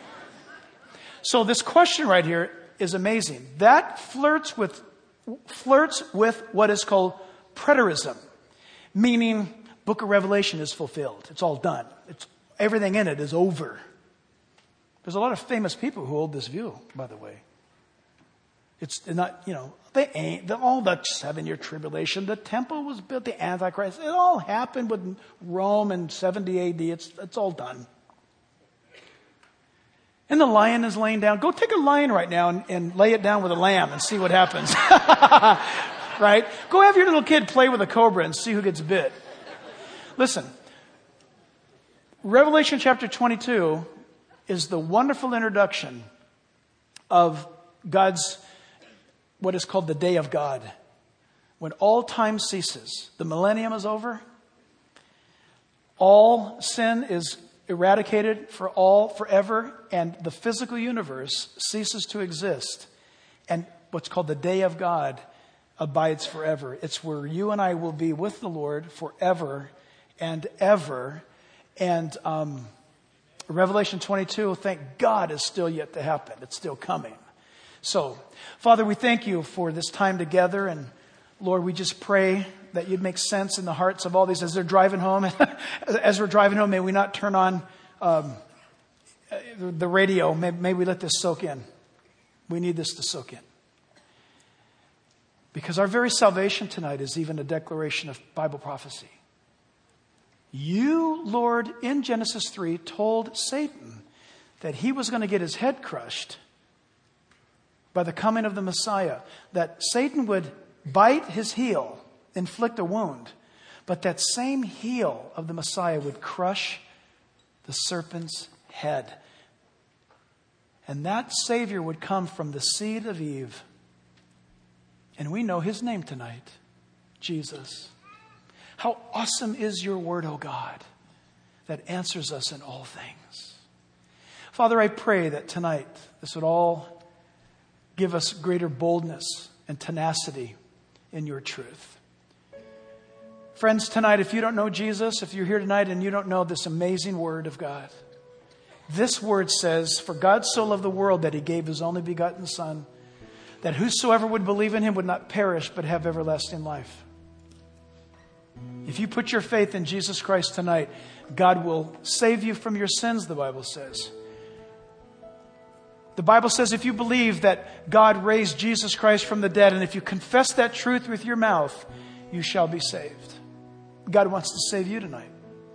[SPEAKER 1] So this question right here is amazing. That flirts with flirts with what is called preterism, meaning Book of Revelation is fulfilled. It's all done. It's, everything in it is over. There's a lot of famous people who hold this view, by the way. It's not, you know, they ain't, the, all the seven-year tribulation, the temple was built, the Antichrist, it all happened with Rome in seventy A D. It's, it's all done. And the lion is laying down. Go take a lion right now and, and lay it down with a lamb and see what happens. Right? Go have your little kid play with a cobra and see who gets bit. Listen, Revelation chapter twenty-two is the wonderful introduction of God's, what is called the day of God. When all time ceases, the millennium is over, all sin is eradicated for all forever, and the physical universe ceases to exist. And what's called the day of God abides forever. It's where you and I will be with the Lord forever and ever. And um, Revelation twenty-two, thank God, is still yet to happen. It's still coming. So, Father, we thank you for this time together. And Lord, we just pray that you'd make sense in the hearts of all these as they're driving home. As we're driving home, may we not turn on um, the radio. May, may we let this soak in. We need this to soak in. Because our very salvation tonight is even a declaration of Bible prophecy. You, Lord, in Genesis three, told Satan that he was going to get his head crushed by the coming of the Messiah. That Satan would bite his heel, inflict a wound, but that same heel of the Messiah would crush the serpent's head. And that Savior would come from the seed of Eve. And we know his name tonight, Jesus. How awesome is your word, O God, that answers us in all things. Father, I pray that tonight this would all give us greater boldness and tenacity in your truth. Friends, tonight, if you don't know Jesus, if you're here tonight and you don't know this amazing word of God, this word says, for God so loved the world that he gave his only begotten Son, that whosoever would believe in him would not perish but have everlasting life. If you put your faith in Jesus Christ tonight, God will save you from your sins, the Bible says. The Bible says if you believe that God raised Jesus Christ from the dead, and if you confess that truth with your mouth, you shall be saved. God wants to save you tonight.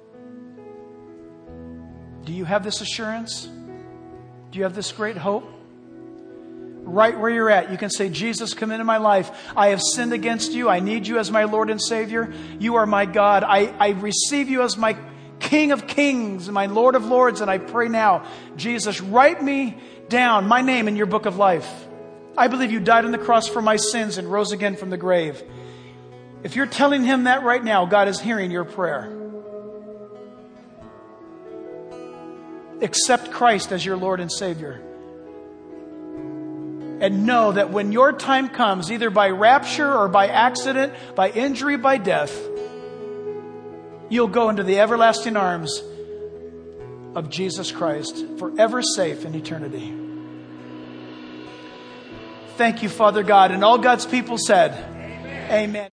[SPEAKER 1] Do you have this assurance? Do you have this great hope? Right where you're at, you can say, Jesus, come into my life. I have sinned against you. I need you as my Lord and Savior. You are my God. I, I receive you as my King of kings and my Lord of lords. And I pray now, Jesus, write me down, my name in your book of life. I believe you died on the cross for my sins and rose again from the grave. If you're telling him that right now, God is hearing your prayer. Accept Christ as your Lord and Savior. And know that when your time comes, either by rapture or by accident, by injury, by death, you'll go into the everlasting arms of Jesus Christ, forever safe in eternity. Thank you, Father God. And all God's people said, Amen. Amen.